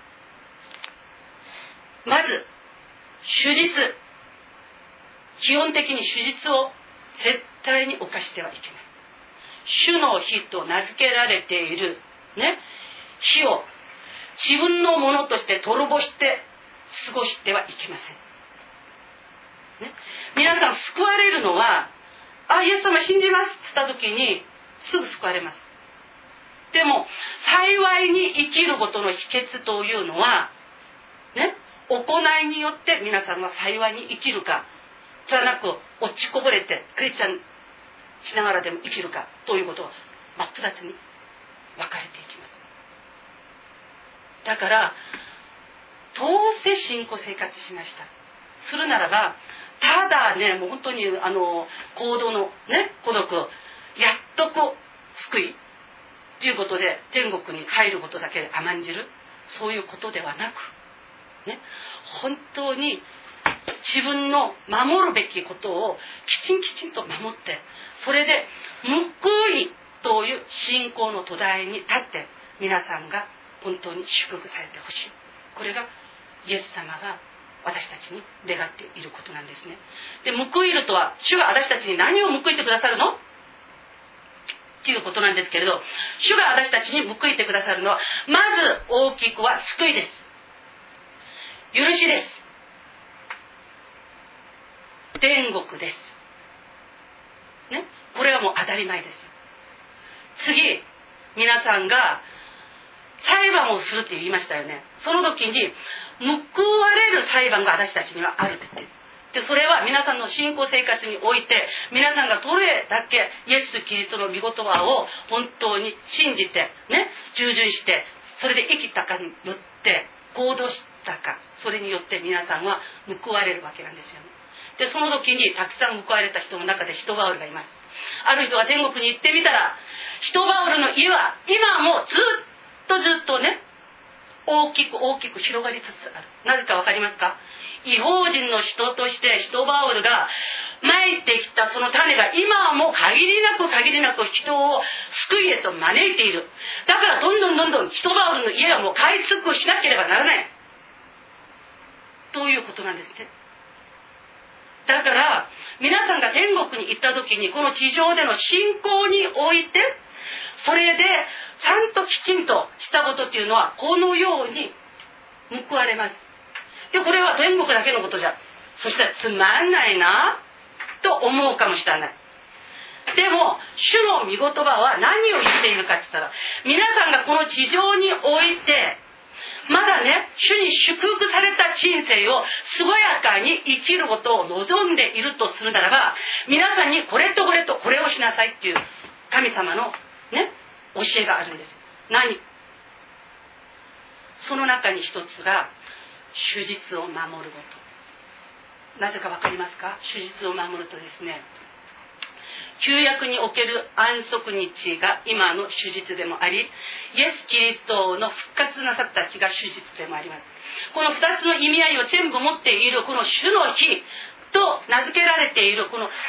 まず主実、基本的に主実を絶対に犯してはいけない。主の日と名付けられているね、日を自分のものとして滅ぼして過ごしてはいけません、ね、皆さん救われるのは、イエス様信じますって言った時にすぐ救われます。でも幸いに生きることの秘訣というのはね、行いによって皆さんは幸いに生きるか、じゃなく落ちこぼれてクリスチャンしながらでも生きるかということは真っ二つに分かれていきます。だからどうせ信仰生活しましたするならば、ただね、もう本当に行動のね、孤独をやっとこう救いということで天国に入ることだけで甘んじる、そういうことではなくね、本当に自分の守るべきことをきちんと守って、それで報いという信仰の土台に立って皆さんが本当に祝福されてほしい。これがイエス様が私たちに願っていることなんですね。で、報いるとは、主が私たちに何を報いてくださるのっていうことなんですけれど、主が私たちに報いてくださるのは、まず大きくは救いです。許しです。天国です、ね、これはもう当たり前です。次、皆さんが裁判をするって言いましたよね。その時に報われる裁判が私たちにはあるって。で、それは皆さんの信仰生活において、皆さんがどれだけイエス・キリストの御言葉を本当に信じてね、従順して、それで生きたかによって行動したか、それによって皆さんは報われるわけなんですよね。で、その時にたくさん報われた人の中で使徒バウルがいます。ある人は天国に行ってみたら、使徒バウルの家は今もずっとね、大きく広がりつつある。なぜか分かりますか？異邦人の人として使徒バウルがまいてきたその種が今も限りなく人を救いへと招いている。だからどんどん使徒バウルの家はもう回復しなければならないということなんですね。だから皆さんが天国に行った時に、この地上での信仰において、それでちゃんときちんとしたことっていうのはこのように報われます。で、これは天国だけのことじゃ、そしたらつまんないなと思うかもしれない。でも主の御言葉は何を言っているかって言ったら、皆さんがこの地上においてまだね、主に祝福された人生を健やかに生きることを望んでいるとするならば、皆さんにこれとこれとこれをしなさいっていう神様のね、教えがあるんです。何？その中に一つが主実を守ること。なぜか分かりますか？主実を守るとですね、旧約における安息日が今の主実でもあり、イエス・キリストの復活なさった日が主実でもあります。この2つの意味合いを全部持っているこの主の日と名付けられているこの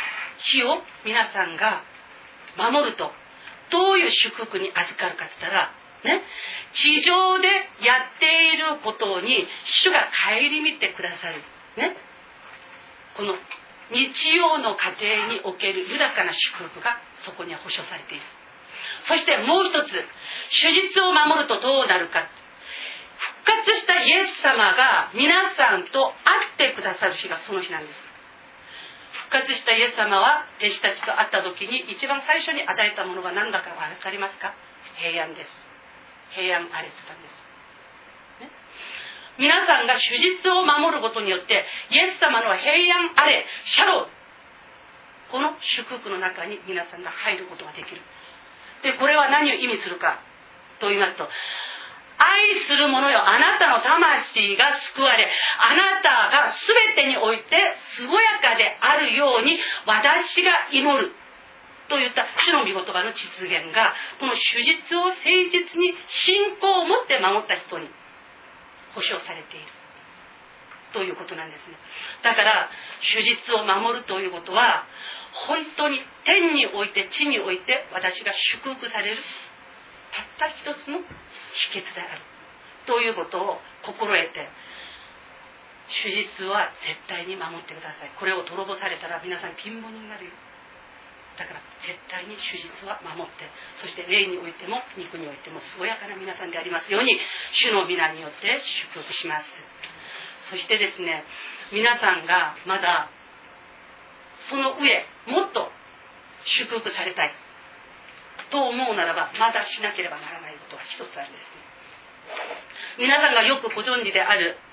日を皆さんが守るとどういう祝福に預かるかって言ったらね、地上でやっていることに主が顧みてくださる、ね、この日曜の家庭における豊かな祝福がそこには保証されている。そしてもう一つ、主実を守るとどうなるか。復活したイエス様が皆さんと会ってくださる日がその日なんです。復活したイエス様は弟子たちと会った時に一番最初に与えたものが何だか分かりますか？平安です。平安あれって言ったんです、ね、皆さんが主実を守ることによってイエス様の平安あれシャロー、この祝福の中に皆さんが入ることができる。でこれは何を意味するかと言いますと、愛する者よ、あなたの魂が救われ、あなたが全てにおいて健やかであるように私が祈るといった主の御言葉の実現が、この主実を誠実に信仰を持って守った人に保証されているということなんですね。だから主実を守るということは、本当に天において地において私が祝福されるたった一つの秘訣であるということを心得て、主実は絶対に守ってください。これを泥棒されたら皆さん貧乏人になるよ。だから絶対に主実は守って、そして霊においても肉においても健やかな皆さんでありますように主の皆によって祝福します。そしてですね、皆さんがまだその上もっと祝福されたいと思うならば、まだしなければならないことが一つあるんですね。皆さんがよくご存知である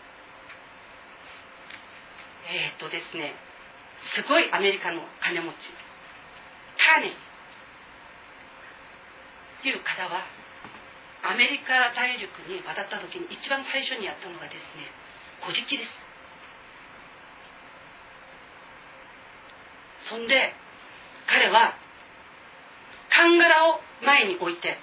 ですね、すごいアメリカの金持ちカーネギーという方は、アメリカ大陸に渡った時に一番最初にやったのがですね、乞食です。そんで彼はカンガラを前に置いて、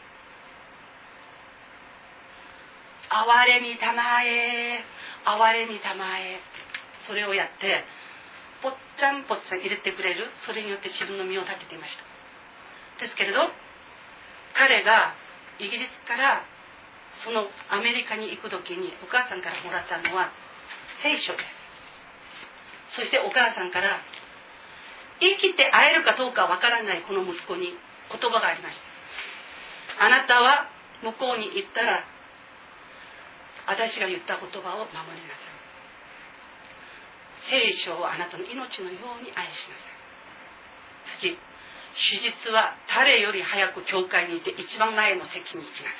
哀れみたまえ哀れみたまえ、それをやってぽっちゃんぽっちゃん入れてくれる。それによって自分の身を立てていました。ですけれど、彼がイギリスからそのアメリカに行く時にお母さんからもらったのは聖書です。そしてお母さんから生きて会えるかどうかわからないこの息子に言葉がありました。あなたは向こうに行ったら私が言った言葉を守りなさい。聖書をあなたの命のように愛しなさい。次、主実は誰より早く教会にいて一番前の席に行きなさ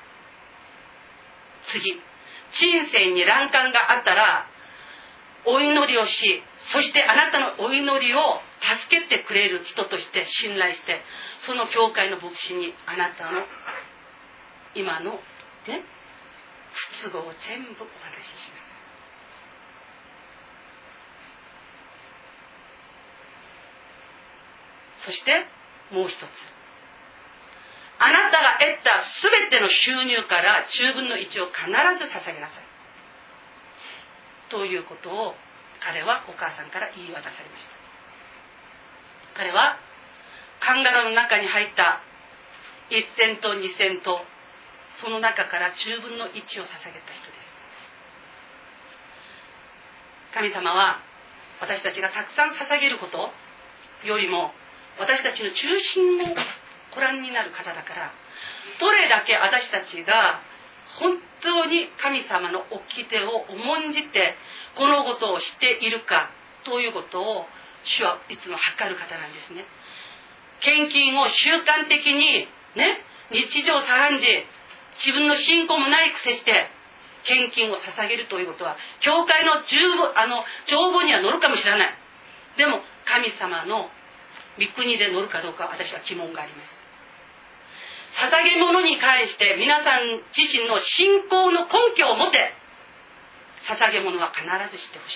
い。次、人生に難関があったらお祈りをし、そしてあなたのお祈りを助けてくれる人として信頼して、その教会の牧師にあなたの今の、ね、不都合を全部お話しします。そしてもう一つ、あなたが得たすべての収入から10分の1を必ず捧げなさいということを彼はお母さんから言い渡されました。彼はカンガラの中に入った1000と2000と、その中から10分の1を捧げた人です。神様は私たちがたくさん捧げることよりも私たちの中心をご覧になる方だから、どれだけ私たちが本当に神様の掟を重んじてこのことをしているかということを主はいつも測る方なんですね。献金を習慣的にね、日常茶飯事、自分の信仰もないくせして献金を捧げるということは教会の帳簿には載るかもしれない。でも神様の御国で乗るかどうか私は疑問があります。捧げ物に関して皆さん自身の信仰の根拠を持って捧げ物は必ずしてほし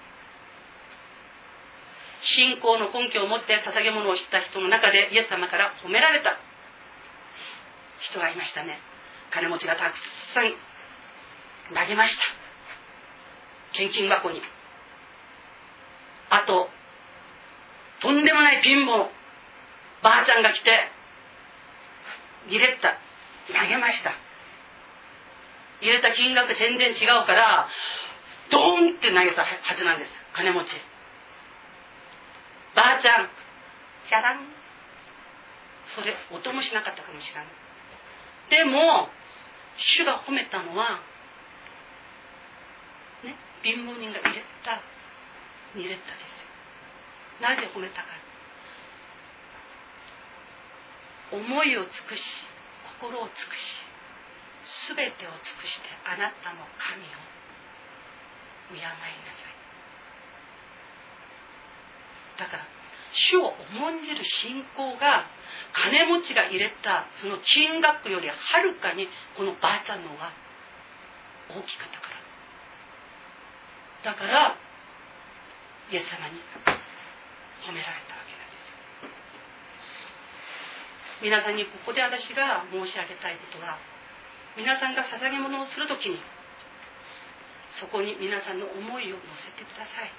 い。信仰の根拠を持って捧げ物をした人の中でイエス様から褒められた人がいましたね。金持ちがたくさん投げました、献金箱に。あととんでもない貧乏ばあちゃんが来て入れた投げました。入れた金額全然違うからドーンって投げたはずなんです。金持ちばあちゃんじゃらん、それ音もしなかったかもしれない。でも主が褒めたのはね、貧乏人が入れたですよ。なぜ褒めたか。思いを尽くし心を尽くしすべてを尽くしてあなたの神を敬いなさい。だから主を重んじる信仰が金持ちが入れたその金額よりはるかにこのばあちゃんの方が大きかったから。だからイエス様に褒められたわけなんですよ。皆さんにここで私が申し上げたいことは、皆さんが捧げ物をするときにそこに皆さんの思いを乗せてください。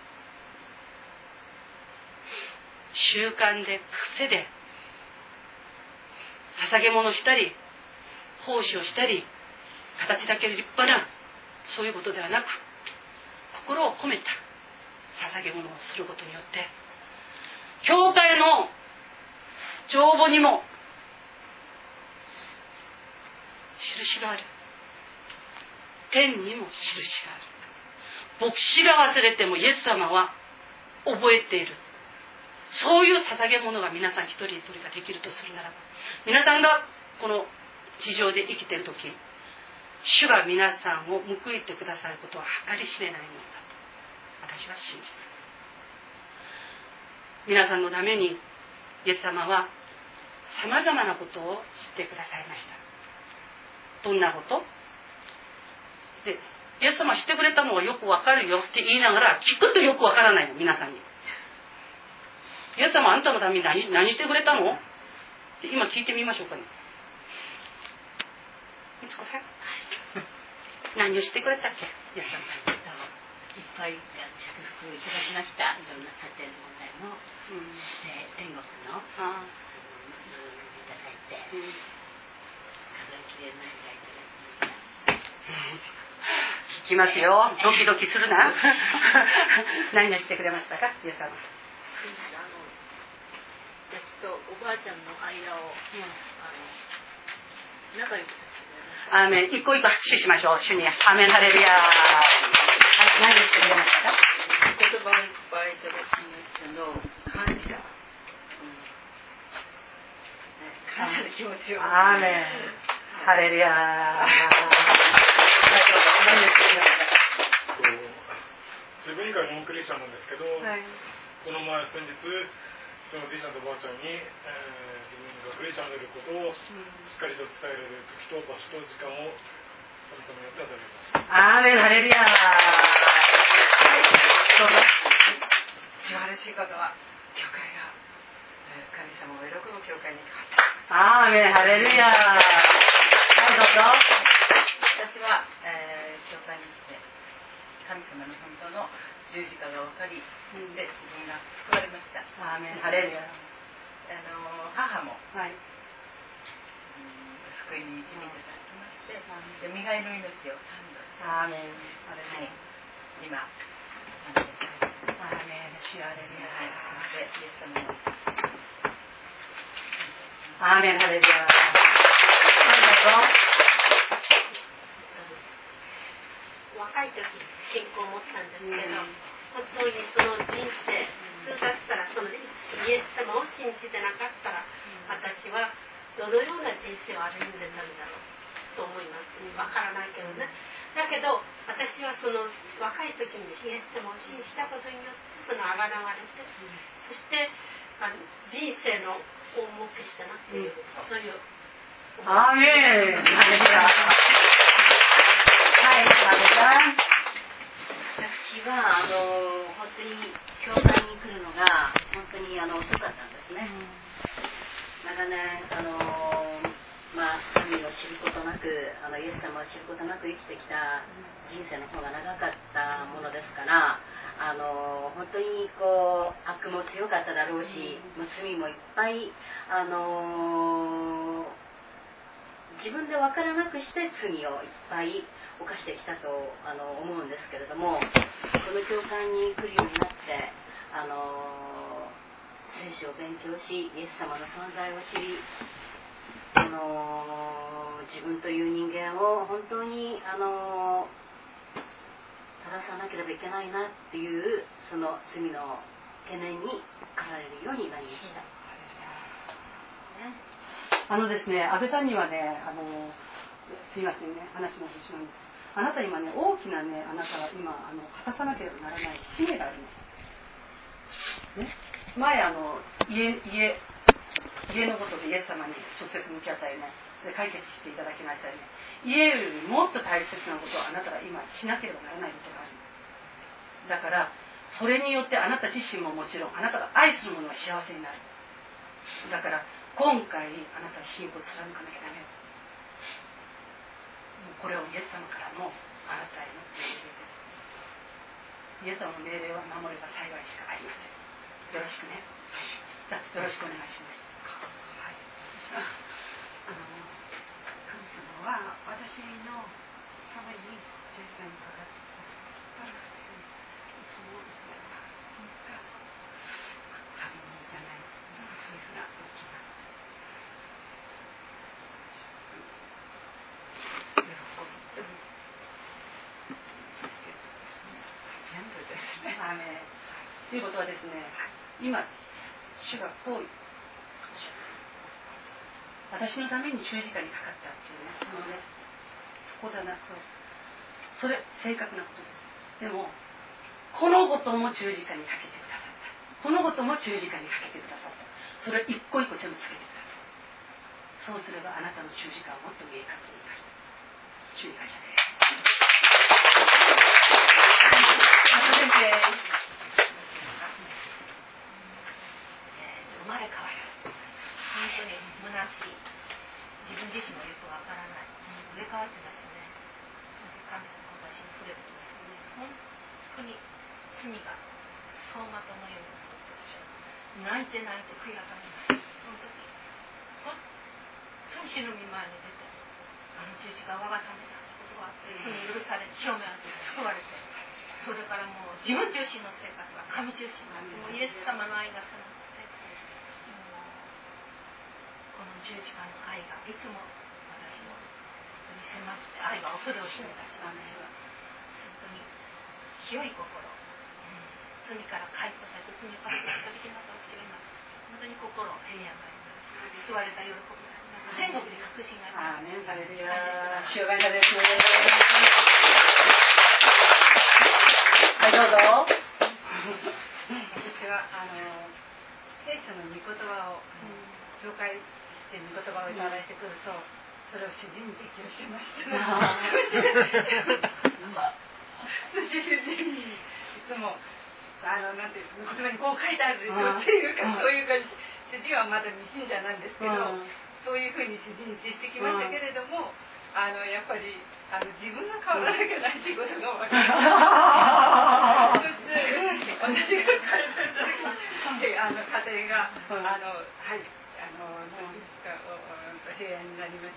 習慣で癖で捧げ物したり奉仕をしたり形だけ立派なそういうことではなく、心を込めた捧げ物をすることによって教会の帳簿にも印がある、天にも印がある。牧師が忘れてもイエス様は覚えている。そういう捧げ物が皆さん一人一人ができるとするならば、皆さんがこの地上で生きているとき、主が皆さんを報いてくださることは計り知れないものだと私は信じます。皆さんのためにイエス様はさまざまなことを知ってくださいました。どんなことで、イエス様知ってくれたのはよくわかるよって言いながら聞くとよくわからないの。皆さんにイエス様あんたのために何してくれたのって今聞いてみましょうかね。みつこさん何をしてくれたっけ。イエス様いっぱい祝福いただきました。いろんな家庭の問題も、天国のいただいて、数えきれないぐらいいただきました。 聞きますよ。ドキドキするな何をしてくれましたかイエス様。 私とおばあちゃんの間を、仲良くアーメン。一個一個拍手しましょう。主にアーメンハレルヤ。何をしてくれましたか。 言葉をいっぱいいただきましたの感謝、感謝の気持ちを。 アーメンハレルヤ。 自分以外ノンクリスチャンなんですけど、この前先日そのじいちゃんとばあちゃんに、自分がクリスチャンであることをしっかりと伝えられる時と場所と時間を神様によって与えられました。 アーメンハレルヤ。 どうぞ。素晴らしいことは教会が神様を喜ぶ教会に変わった。 アーメンハレルヤ。はい、どうぞ。 私は、教会に来て神様の本当の十字架が分かり、で自分が救われました。 アーメンハレルヤ。 母も、 はい、 救いに導いていただきまして、で見舞いの命を賛美して、 アーメンハレルヤ。 今アーメン主ハレルヤ。 でイエス様のアーメンハレルヤ。はい、どうぞ。 若い時信仰を持ったんですけど、本当にその人生普通だったらそのイエス様を信じてなかったら、私はどのような人生を歩んでたんだろうと思います。わからないけどね。だけど私はその若い時にイエス様を信じたことによってそのあがなわれて、そして人生の重くしたなっていう、そういうアーメンハレルヤ。はい、 私は本当に教会に来るのが本当に遅かったんですね。長年神を知ることなくイエス様を知ることなく生きてきた人生の方が長かったものですから本当にこう悪も強かっただろうし罪もいっぱい自分で分からなくして罪をいっぱい犯してきたと思うんですけれども、この教会に来るようになって聖書を勉強しイエス様の存在を知り自分という人間を本当に正さなければいけないなっていうその罪の懸念に駆られるようになりました。 ですね、安倍さんにはね、すいませんね、話もしてしまうんです。あなた今ね、大きなね、あなたは今果たさなければならない使命があるんです。ね、前家のことでイエス様に直接向き合ったりね、で解決していただきましたよね。家よりもっと大切なことをあなたが今しなければならないことがある。だからそれによってあなた自身ももちろんあなたが愛する者は幸せになる。だから今回あなたは信仰を貫かなきゃダメ。もうこれをイエス様からのあなたへの命令です。イエス様の命令は守れば幸いしかありません。よろしくね。じゃあよろしくお願いします。 神様は私のために十字架にかかってくださった。その本当は神にじゃないそういうふうな大きな喜びと全部ですね。 ということはですね、今主がこう私のために十字架にかかったっていうね、そこじゃなく、それ正確なことです。でもこのことも十字架にかけてくださった。このことも十字架にかけてくださった。それを一個一個全部つけてください。そうすればあなたの十字架はもっと明確になる。主に感謝です。 生まれ変わる。本当に虚しい。自分自身もよくわからない。入れ替わってましたね。神様が私に触れると本当に罪が走馬灯のように襲ってしまう。泣いて悔い改めます。その時本当に主の御前に出て十字架を我がためだってことがあって罪許され清められて救われて、それからもう自分中心の生活が神中心になって、もうイエス様の愛が迫ってこの十字架の愛がいつも私のに迫って愛が恐れを秘めたし、私は本当に清い心、罪から解放されて罪を犯した時にまた私が今本当に心平安があります。救われた喜びがあります。天国で確信があります。 ハレルヤ。主がいたですね。はい、どうぞ。 私は聖書の御言葉を教会で御言葉をいただいてくると、それを主人に適用してました。そして主人にいつもなんていう言葉にこう書いてあるでしょっていうか、そういう感じ。主人はまだ未信者なんですけど、そういうふうに主人に接してきましたけれども、やっぱり自分が変わらなきゃないっていうことが分かる。そして私が書いてた時に家庭がはい平安になりました。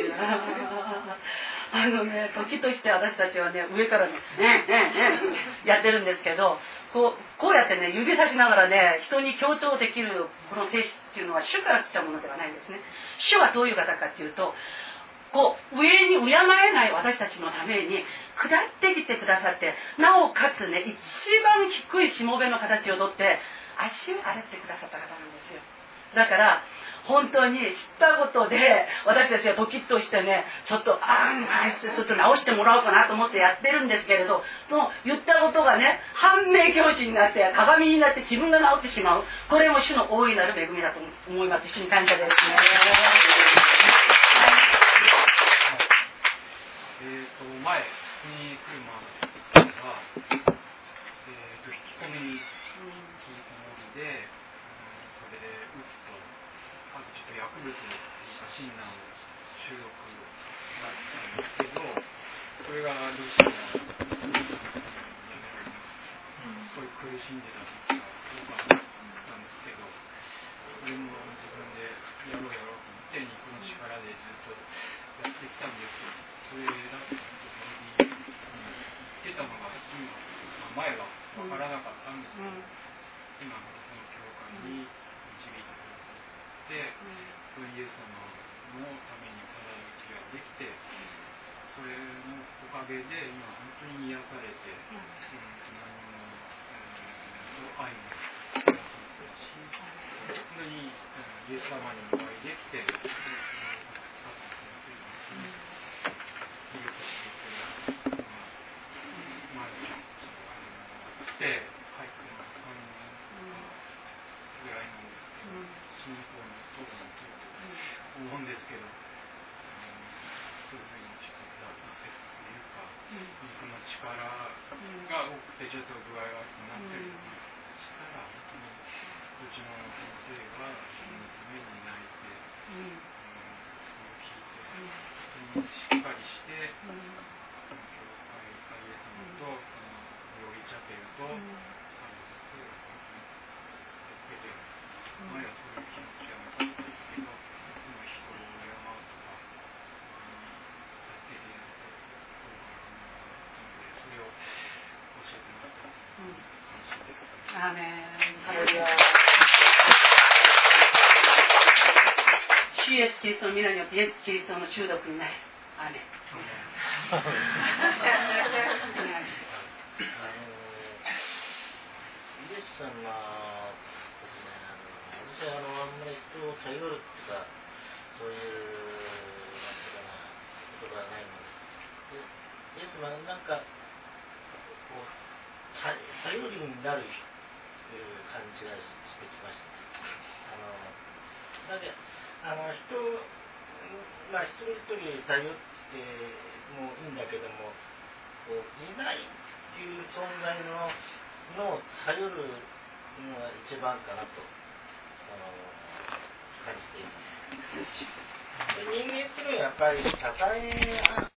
時として私たちはね、上からね、やってるんですけど、こうやってね、指さしながらね、人に強調できるこの性質っていうのは主から来たものではないんですね。主はどういう方かっていうと、上に敬えない私たちのために下ってきてくださって、なおかつね、一番低いしもべの形をとって足を洗ってくださった方なんですよ。だから本当に知ったことで私たちは時としてね、ちょっと直してもらおうかなと思ってやってるんですけれど、その言ったことがね、反面教師になって鏡になって自分が治ってしまう。これも主の大いなる恵みだと思います。主に感謝ですね。 前に来る前は、引きこもりで、それでうつと、あとちょっと薬物の診断をし中毒だったんですけど、それがどうしてもすごい苦しんでた時が多かったんですけど、それも自分でやろうと思って肉の力でずっとやってきたんですけど、それだと言ってたのが前は分からなかったんですけど、今のこの教会に導いてくださって、イエス様のために働きができて、それのおかげで今本当に癒されて、何も愛もし、本当にイエス様にお会いできて、帰って3年ぐらいなんですけど、信仰のところに思うんですけど、そういうふうに挫折というか、肉の力が多くてちょっと具合が悪くなってるような力、本当にうちの先生が自分のために泣いて、それを聞いて、本当にしっかりして、この教会、イエス様と、料理チャペルと、サービスを本当に助けて、前はそういう気持ちはなかったですけど、今人を敬うとか、助けてやると、こういうので、それを教えてもらったので、感謝です。 アーメン。ハレルヤ。主イエスキリストの皆によってイエスキリストの中毒になり、アーメン。お願いします。 イエス様ですね、私はあんまり人を頼るっていうか、そういうなんていうかな言葉がないので、イエス様なんかこう頼りになる感じがしてきました。だけ人一人一人頼ってもいいんだけども、こういないっていう存在のを頼るのが一番かなと感じています。人間っていうのはやっぱり支え合う